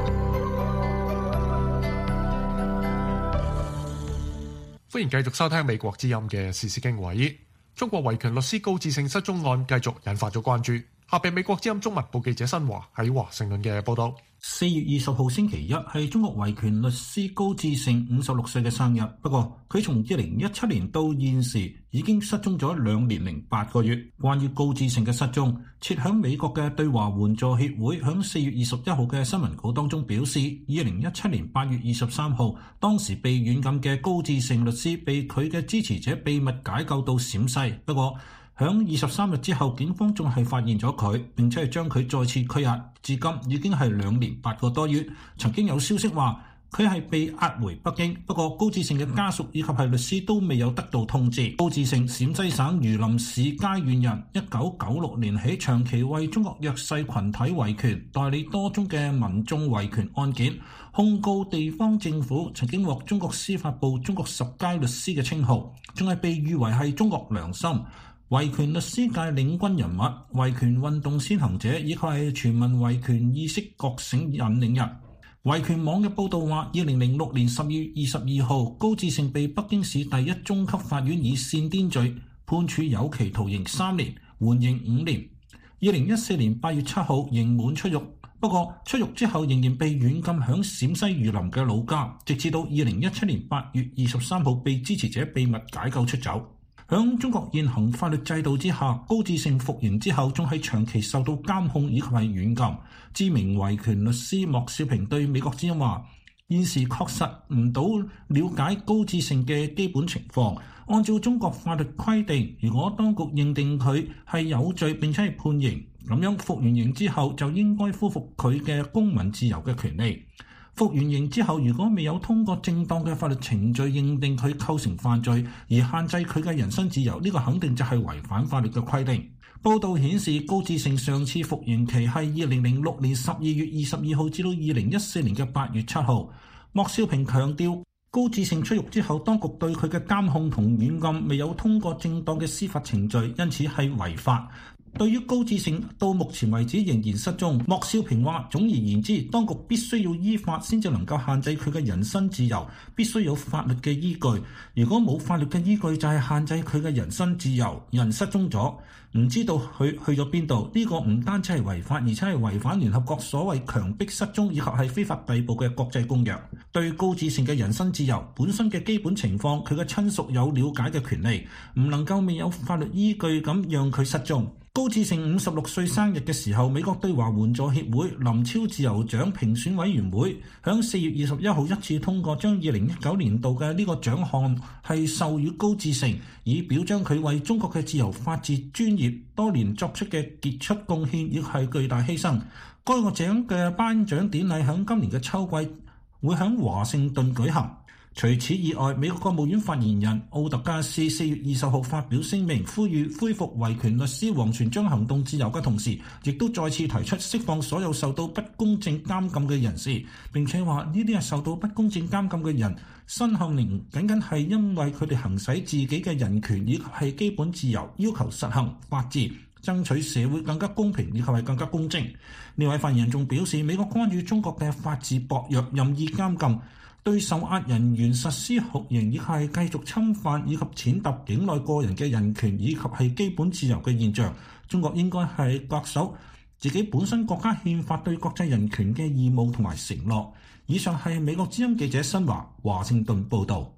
歡迎繼續收聽美國之音嘅時事經緯。中國維權律師高志勝失蹤案繼續引發咗關注。下邊美國之音中文部記者新華喺華盛頓嘅報道。 四月二十號星期一係中國維權律師高志勝五十六歲嘅生日。不過佢從二零一七年到現時已經失蹤咗兩年零八個月。關於高志勝嘅失蹤，設響美國嘅對華援助協會響四月二十一號嘅新聞稿當中表示，二零一七年八月二十三號，當時被軟禁嘅高志勝律師被佢嘅支持者秘密解救到陝西。不過響二十三日之後，警方仲係發現咗佢，並且係將佢再次拘押，至今已經係兩年八個多月。曾經有消息話佢係被押回北京，不過高志勝嘅家屬以及係律師都未有得到通知。高志勝陝西省榆林市佳縣人，一九九六年起長期為中國弱勢群體維權，代理多宗嘅民眾維權案件，控告地方政府，曾經獲中國司法部中國十佳律師嘅稱號，仲係被譽為係中國良心維權律師界領軍人物、維權運動先行者，以及係全民維權意識覺醒引領人。維權網嘅報道話，二零零六年十月二十二號，高志勝被北京市第一中級法院以煽顛罪判處有期徒刑三年，緩刑五年。二零一四年八月七號刑滿出獄，不過出獄之後仍然被軟禁響陝西榆林嘅老家，直至到二零一七年八月二十三號被支持者秘密解救出走。響中國現行法律制度之下，高志勝服刑之後仲係長期受到監控以及係軟禁。知名維權律師莫少平對美國之音話：現時確實唔到了解高志勝嘅基本情況。按照中國法律規定，如果當局認定佢係有罪並且係判刑，咁樣服完刑之後就應該恢復佢嘅公民自由嘅權利。服完刑之後，如果未有通過正當嘅法律程序認定佢構成犯罪而限制佢嘅人身自由，呢個肯定就係違反法律嘅規定。報道顯示，高志勝上次服刑期係二零零六年十二月二十二號至到二零一四年嘅八月七號。莫少平強調，高志勝出獄之後，當局對佢嘅監控同軟禁未有通過正當嘅司法程序，因此係違法。對於高志勝到目前為止仍然失蹤，莫少平話：總而言之，當局必須要依法先至能夠限制佢嘅人身自由，必須有法律嘅依據。如果冇法律嘅依據，就係限制佢嘅人身自由。人失蹤咗，唔知道佢去咗邊度，呢個唔單止係違法，而且係違反聯合國所謂強迫失蹤以及係非法逮捕嘅國際公約。對高志勝嘅人身自由本身嘅基本情況，佢嘅親屬有了解嘅權利，唔能夠未有法律依據咁讓佢失蹤。高志勝五十六歲生日嘅時候，美國對華援助協會林超自由獎評選委員會響四月二十一號一致通過，將二零一九年度嘅呢個獎項係授予高志勝，以表彰佢為中國嘅自由法治專業多年作出嘅傑出貢獻，亦係巨大犧牲。該個獎嘅頒獎典禮響今年嘅秋季會響華盛頓舉行。除此以外，美國國務院發言人奧特加斯四月二十號發表聲明，呼籲恢復維權律師王全璋行動自由嘅同時，亦都再次提出釋放所有受到不公正監禁嘅人士，並且話呢啲係受到不公正監禁嘅人，身陷囹圄，僅僅係因為佢哋行使自己嘅人權以及係基本自由，要求實行法治，爭取社會更加公平以及係更加公正。呢位發言人仲表示，美國關於中國嘅法治薄弱、任意監禁，對受壓人員實施酷刑，以及係繼續侵犯以及踐踏境內個人嘅人權以及係基本自由嘅現象，中國應該係恪守自己本身國家憲法對國際人權嘅義務同埋承諾。以上係美國之音記者新華華盛頓報導。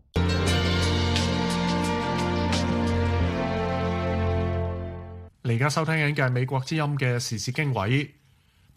你而家收聽緊嘅美國之音嘅時事經緯。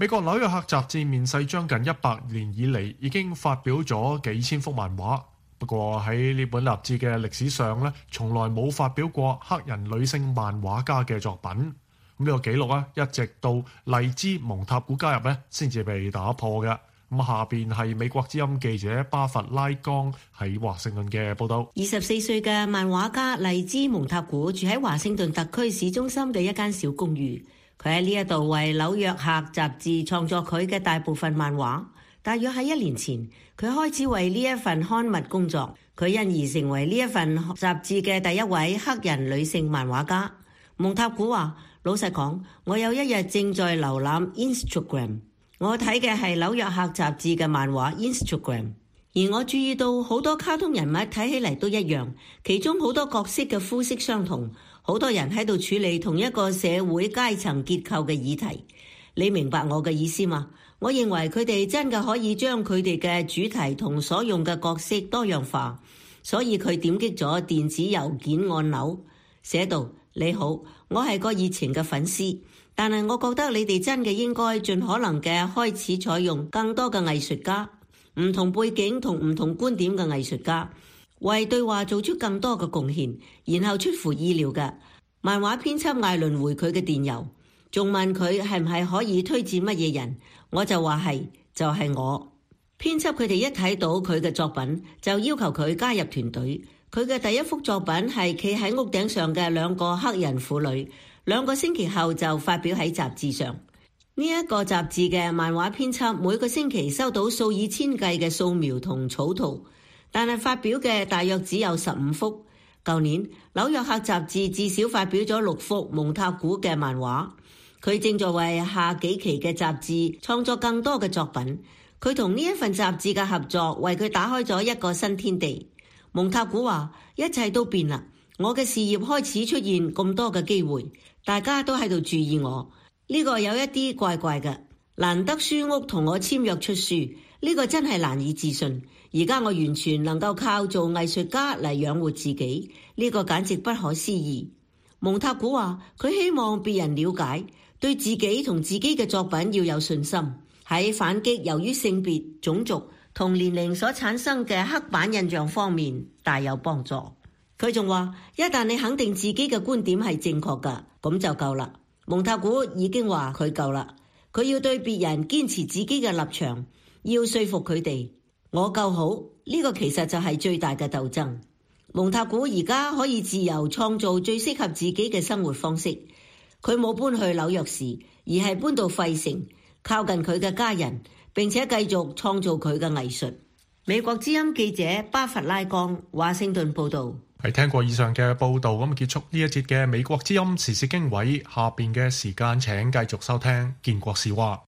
美國紐約客雜誌面世將近一百年以嚟，已經發表咗幾千幅漫畫。不過喺呢本雜誌嘅歷史上咧，從來冇發表過黑人女性漫畫家嘅作品。咁、這、呢個紀錄咧，一直到麗茲蒙塔古加入咧，先至被打破嘅。咁下邊係美國之音記者巴伐拉岡喺華盛頓嘅報道。 二十四歲嘅漫畫家麗茲蒙塔古住喺華盛頓特區市中心嘅一間小公寓。佢喺呢一度為紐約客雜誌創作佢嘅大部分漫畫。大約喺一年前，佢開始為呢一份刊物工作。佢因而成為呢一份雜誌嘅第一位黑人女性漫畫家。蒙塔古話：老實講，我有一日正在瀏覽 Instagram， 我睇嘅係紐約客雜誌嘅漫畫 Instagram， 而我注意到好多卡通人物睇起嚟都一樣，其中好多角色嘅膚色相同，好多人喺度處理同一個社會階層結構嘅議題。你明白我嘅意思嗎？我認為佢哋真嘅可以將佢哋嘅主題同所用嘅角色多樣化，所以佢點擊咗電子郵件按鈕，寫道：你好，我係個熱情嘅粉絲，但係我覺得你哋真嘅應該盡可能嘅開始採用更多嘅藝術家，唔同背景同唔同觀點嘅藝術家，為對話做出更多嘅貢獻。然後出乎意料嘅，漫畫編輯艾倫回佢嘅電郵，仲問佢係唔係可以推薦乜嘢人。我就話係，就係我。編輯佢哋一睇到佢嘅作品，就要求佢加入團隊。佢嘅第一幅作品係企喺屋頂上嘅兩個黑人婦女，兩個星期後就發表喺雜誌上。呢一個雜誌嘅漫畫編輯每個星期收到數以千計嘅素描同草圖，但係發表嘅大約只有十五幅。舊年紐約客雜誌至少發表咗六幅蒙塔古嘅漫畫。佢正在為下幾期嘅雜誌創作更多嘅作品。佢同呢一份雜誌嘅合作為佢打開咗一個新天地。蒙塔古話：一切都變啦，我嘅事業開始出現咁多嘅機會，大家都喺度注意我。呢個有一啲怪怪嘅。蘭德書屋同我簽約出書，呢個真係難以置信。而家我完全能夠靠做藝術家嚟養活自己，呢個簡直不可思議。蒙塔古話：佢希望別人了解，對自己同自己嘅作品要有信心，喺反擊由於性別、種族同年齡所產生嘅刻板印象方面大有幫助。佢仲話：一旦你肯定自己嘅觀點係正確㗎，咁就夠啦。蒙塔古已經話佢夠啦，佢要對別人堅持自己嘅立場，要說服佢哋我夠好。呢個其實就係最大嘅鬥爭。蒙塔古而家可以自由創造最適合自己嘅生活方式。佢冇搬去紐約市，而係搬到費城，靠近佢嘅家人，並且繼續創造佢嘅藝術。美國之音記者巴伐拉岡，華盛頓報道。 係聽過以上嘅報道，咁結束呢一節嘅美國之音時事經緯。下邊嘅時間請繼續收聽建國是話。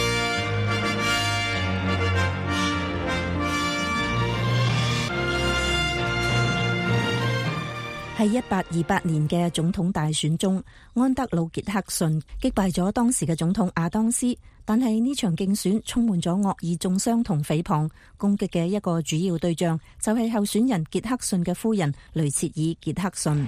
喺一八二八年嘅總統大選中，安德魯傑克遜擊敗咗當時嘅總統亞當斯，但係呢場競選充滿咗惡意中傷同誹謗，攻擊嘅一個主要對象就係候選人傑克遜嘅夫人雷切爾傑克遜。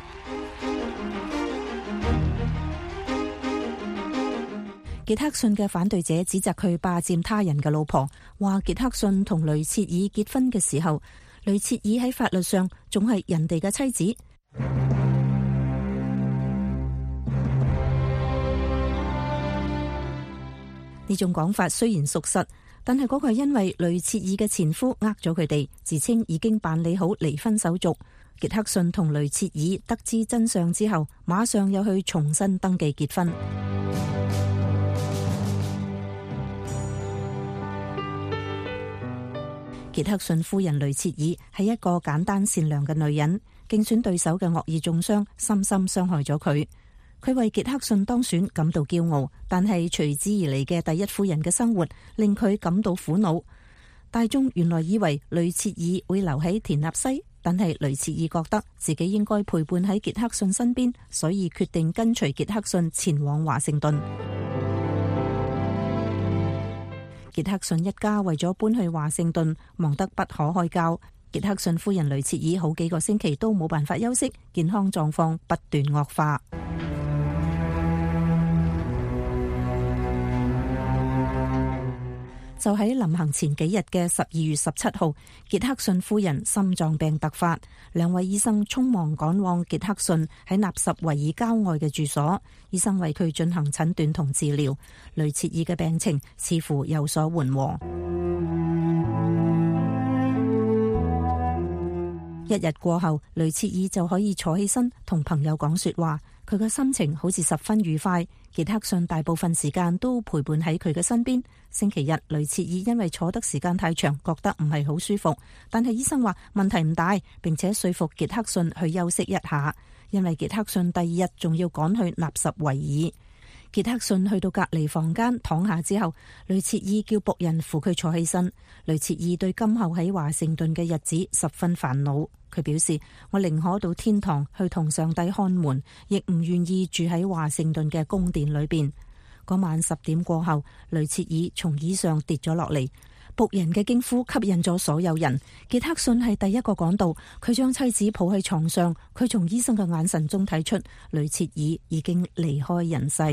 傑克遜嘅反對者指責佢霸佔他人嘅老婆，話傑克遜同雷切爾結婚嘅時候，雷切爾喺法律上仲係人哋嘅妻子。呢種講法雖然屬實，但係嗰個係因為雷切爾嘅前夫呃咗佢哋，自稱已經辦理好離婚手續。傑克遜同雷切爾得知真相之後，馬上又去重新登記結婚。傑克遜夫人雷切爾係一個簡單善良嘅女人，競選對手嘅惡意中傷深深傷害咗佢。佢為傑克遜當選感到驕傲，但係隨之而嚟嘅第一夫人嘅生活令佢感到苦惱。大眾原來以為雷切爾會留喺田納西，但係雷切爾覺得自己應該陪伴喺傑克遜身邊，所以決定跟隨傑克遜前往華盛頓。傑克遜一家為咗搬去華盛頓，忙得不可開交。傑克遜夫人雷切爾好幾個星期都冇辦法休息，健康狀況不斷惡化。 就喺臨行前幾日嘅十二月十七號，傑克遜夫人心臟病突發，兩位醫生匆忙趕往傑克遜喺納什維爾郊外嘅住所，醫生為佢進行診斷同治療。雷切爾嘅病情似乎有所緩和。一日過後，雷切爾就可以坐起身同朋友講說話，佢嘅心情好似十分愉快。傑克遜大部分時間都陪伴喺佢嘅身邊。星期日，雷切爾因為坐得時間太長，覺得唔係好舒服，但係醫生話問題唔大，並且說服傑克遜去休息一下，因為傑克遜第二日仲要趕去納什維爾。傑克遜去到隔離房間躺下之後，雷切爾叫僕人扶佢坐起身。雷切爾對今後喺華盛頓嘅日子十分煩惱，佢表示：我寧可到天堂去同上帝看門，亦唔願意住喺華盛頓嘅宮殿裏邊。嗰晚十點過後，雷切爾從椅上跌咗落嚟。僕人嘅驚呼吸引咗所有人。傑克遜係第一個趕到，佢將妻子抱喺床上。佢從醫生嘅眼神中睇出雷切爾已經離開人世。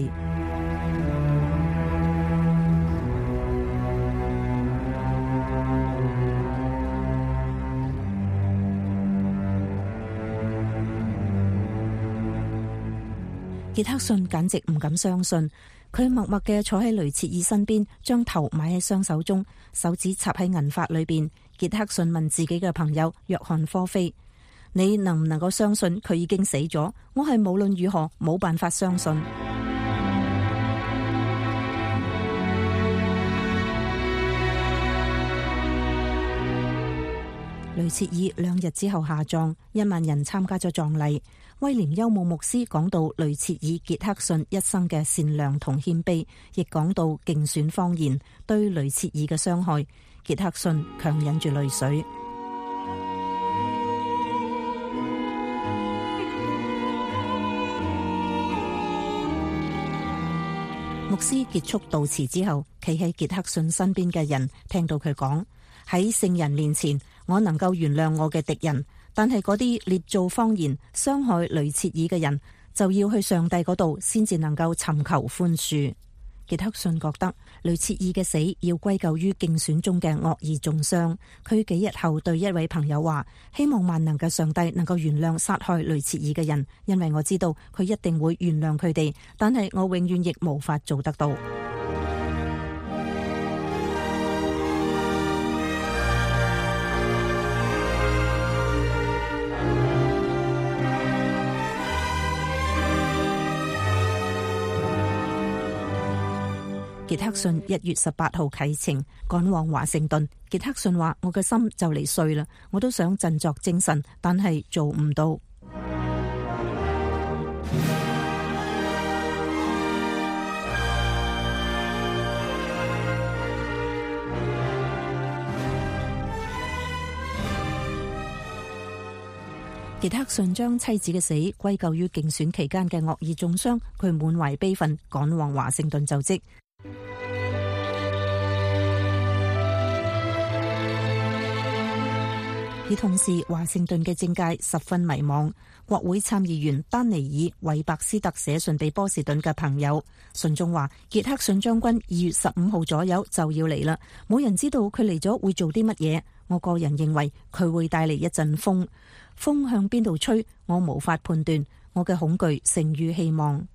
傑克遜簡直唔敢相信。佢默默嘅坐喺雷切爾身邊，將頭埋喺雙手中，手指插喺銀髮裏邊。傑克遜問自己嘅朋友約翰科菲：你能唔能夠相信佢已經死咗？我係無論如何冇辦法相信。雷切爾兩日之後下葬，一萬人參加咗葬禮。威廉休姆牧師講到雷切爾傑克遜一生嘅善良同謙卑，亦講到競選謊言對雷切爾嘅傷害。傑克遜強忍住淚水。牧師結束悼詞之後，企喺傑克遜身邊嘅人聽到佢講：喺聖人面前，我能夠原諒我嘅敵人。但係嗰啲捏造謊言傷害雷切爾嘅人，就要去上帝嗰度先至能夠尋求寬恕。傑克遜覺得雷切爾嘅死要歸咎於競選中嘅惡意中傷。佢幾日後對一位朋友話：希望萬能嘅上帝能夠原諒殺害雷切爾嘅人，因為我知道佢一定會原諒佢哋，但係我永遠亦無法做得到。傑克遜一月十八號啟程趕往華盛頓。傑克遜話：我嘅心就嚟碎啦，我都想振作精神，但係做唔到。傑克遜將妻子嘅死歸咎於競選期間嘅惡意中傷，佢滿懷悲憤趕往華盛頓就職。而同時，華盛頓嘅政界十分迷茫。國會參議員丹尼爾·韋伯斯特寫信俾波士頓嘅朋友，信中話：傑克遜將軍二月十五號左右就要嚟啦，冇人知道佢嚟咗會做啲乜嘢。我個人認為佢會帶嚟一陣風，風向邊度吹，我無法判斷。我嘅恐懼勝於希望。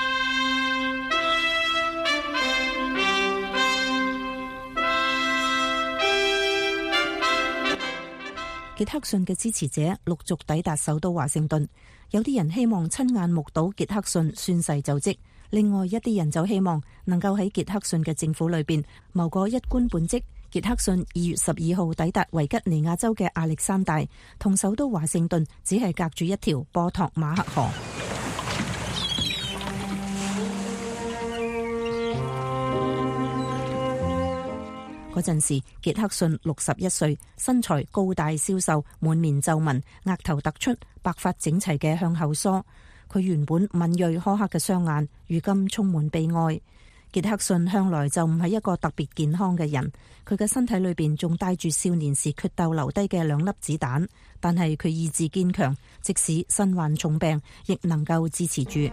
傑克遜嘅支持者陸續抵達首都華盛頓，有啲人希望親眼目睹傑克遜宣誓就職，另外一啲人就希望能夠喺傑克遜嘅政府裏邊謀個一官半職。傑克遜二月十二號抵達維吉尼亞州嘅亞歷山大，同首都華盛頓只係隔住一條波托馬克河。嗰陣時，傑克遜六十一歲，身材高大消瘦，滿面皺紋，額頭突出，白髮整齊嘅向後梳。佢原本敏銳苛刻嘅雙眼，如今充滿悲哀。傑克遜向來就唔係一個特別健康嘅人，佢嘅身體裏邊仲帶住少年時決鬥留低嘅兩粒子彈，但係佢意志堅強，即使身患重病，亦能夠支持住。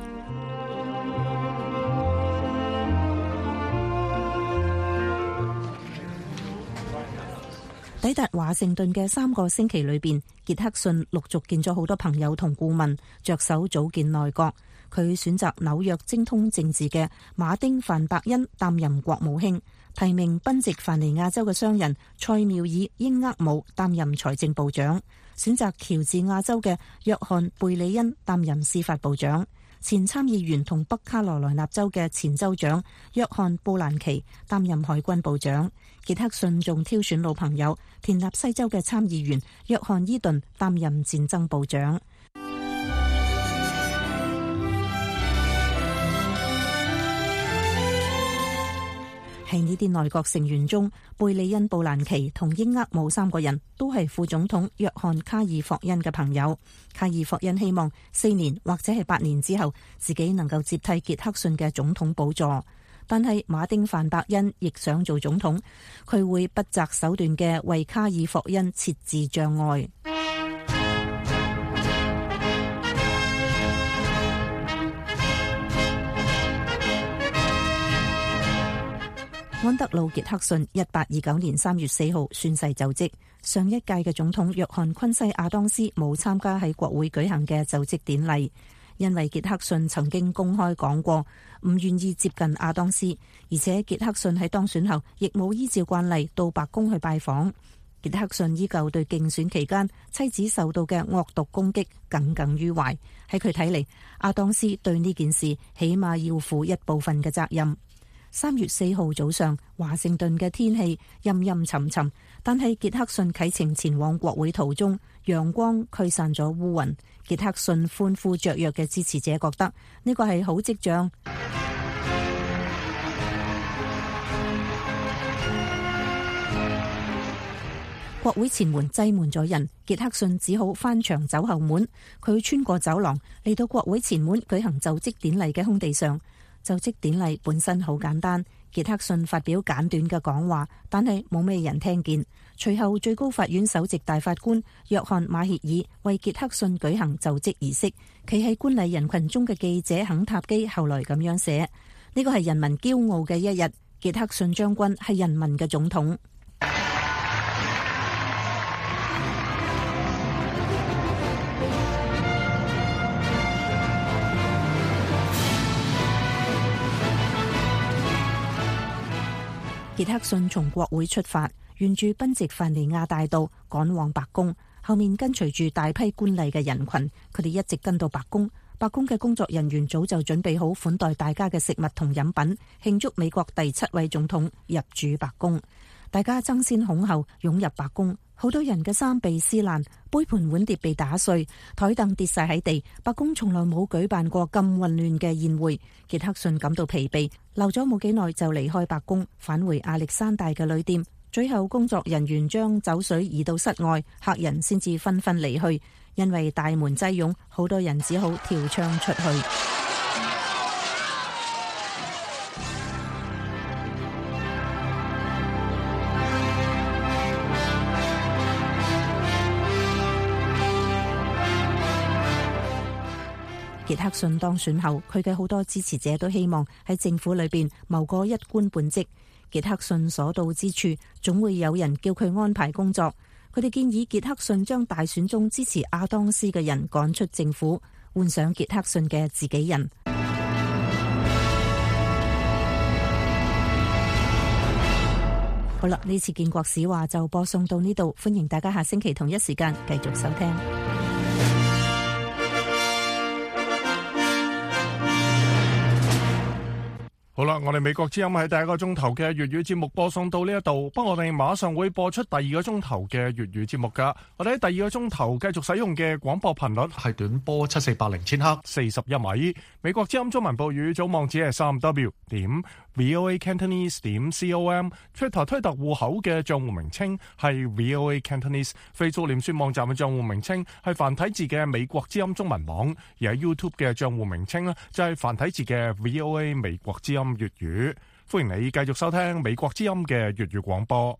抵達華盛頓嘅三個星期裏邊，傑克遜陸續見咗好多朋友同顧問，着手組建內閣。佢選擇紐約精通政治嘅馬丁范伯恩擔任國務卿，提名賓夕凡尼亞州嘅商人塞繆爾英厄姆擔任財政部長，選擇喬治亞州嘅約翰貝里恩擔任司法部長，前參議員同北卡羅來納州嘅前州長約翰布蘭奇擔任海軍部長。傑克遜仲挑選老朋友田納西州嘅參議員約翰伊頓擔任戰爭部長。喺呢啲內閣成員中，貝利恩、布蘭奇同英厄姆三個人都係副總統約翰卡爾霍恩嘅朋友。卡爾霍恩希望四年或者係八年之後，自己能夠接替傑克遜嘅總統寶座。但係馬丁范伯恩亦想做總統，佢會不擇手段嘅為卡爾霍恩設置障礙。安德魯·傑克遜一八二九年三月四號宣誓就職。上一屆嘅總統約翰昆西亞當斯冇參加喺國會舉行嘅就職典禮，因為傑克遜曾經公開講過唔願意接近亞當斯，而且傑克遜喺當選後亦冇依照慣例到白宮去拜訪。傑克遜依舊對競選期間妻子受到嘅惡毒攻擊耿耿於懷。喺佢睇嚟，亞當斯對呢件事起碼要負一部分嘅責任。三月四號早上，華盛頓嘅天氣陰陰沉沉，但係傑克遜啟程前往國會途中，陽光驅散咗烏雲。傑克遜歡呼雀躍嘅支持者覺得呢個係好跡象。國會前門擠滿咗人，傑克遜只好翻牆走後門。佢穿過走廊嚟到國會前門舉行就職典禮嘅空地上。就職典禮本身好簡單，傑克遜發表簡短嘅講話，但係冇咩人聽見。隨後最高法院首席大法官約翰馬歇爾為傑克遜舉行就職儀式。企喺觀禮人群中嘅記者肯塔基後來咁樣寫：呢個係人民驕傲嘅一日，傑克遜將軍係人民嘅總統。傑克遜從國會出發，沿住賓夕凡尼亞大道趕往白宮，後面跟隨住大批觀禮嘅人群，佢哋一直跟到白宮。白宮嘅工作人員早就準備好款待大家嘅食物同飲品，慶祝美國第七位總統入主白宮。大家爭先恐後湧入白宮，好多人嘅衫被撕爛，杯盤碗碟被打碎，台凳跌晒喺地。白宮從來冇舉辦過咁混亂嘅宴會。傑克遜感到疲憊，留咗冇幾耐就離開白宮，返回亞歷山大嘅旅店。最後工作人員將酒水移到室外，客人先至紛紛離去。因為大門擠擁，好多人只好跳窗出去。傑克遜當選後，佢嘅好多支持者都希望喺政府裏邊謀個一官半職。傑克遜所到之處，總會有人叫佢安排工作。佢哋建議傑克遜將大選中支持亞當斯嘅人趕出政府，換上傑克遜嘅自己人。好啦，呢次建國史話就播送到呢度，歡迎大家下星期同一時間繼續收聽。 好啦，我哋美國之音喺第一個鐘頭嘅粵語節目播送到呢一度，不過我哋馬上會播出第二個鐘頭嘅粵語節目噶。我哋喺第二個鐘頭繼續使用嘅廣播頻率係短波七四八零千赫， 四十一米。美國之音中文報語總網址係三 W 點 VOA Cantonese 點 com。Twitter 推特戶口嘅賬戶名稱係 VOA Cantonese。Facebook 臉書網站嘅賬戶名稱係繁體字嘅美國之音中文網，而喺 YouTube 嘅賬戶名稱呢就係繁體字嘅 VOA 美國之音粵語。歡迎你繼續收聽美國之音嘅粵語廣播。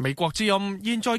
美國之音現在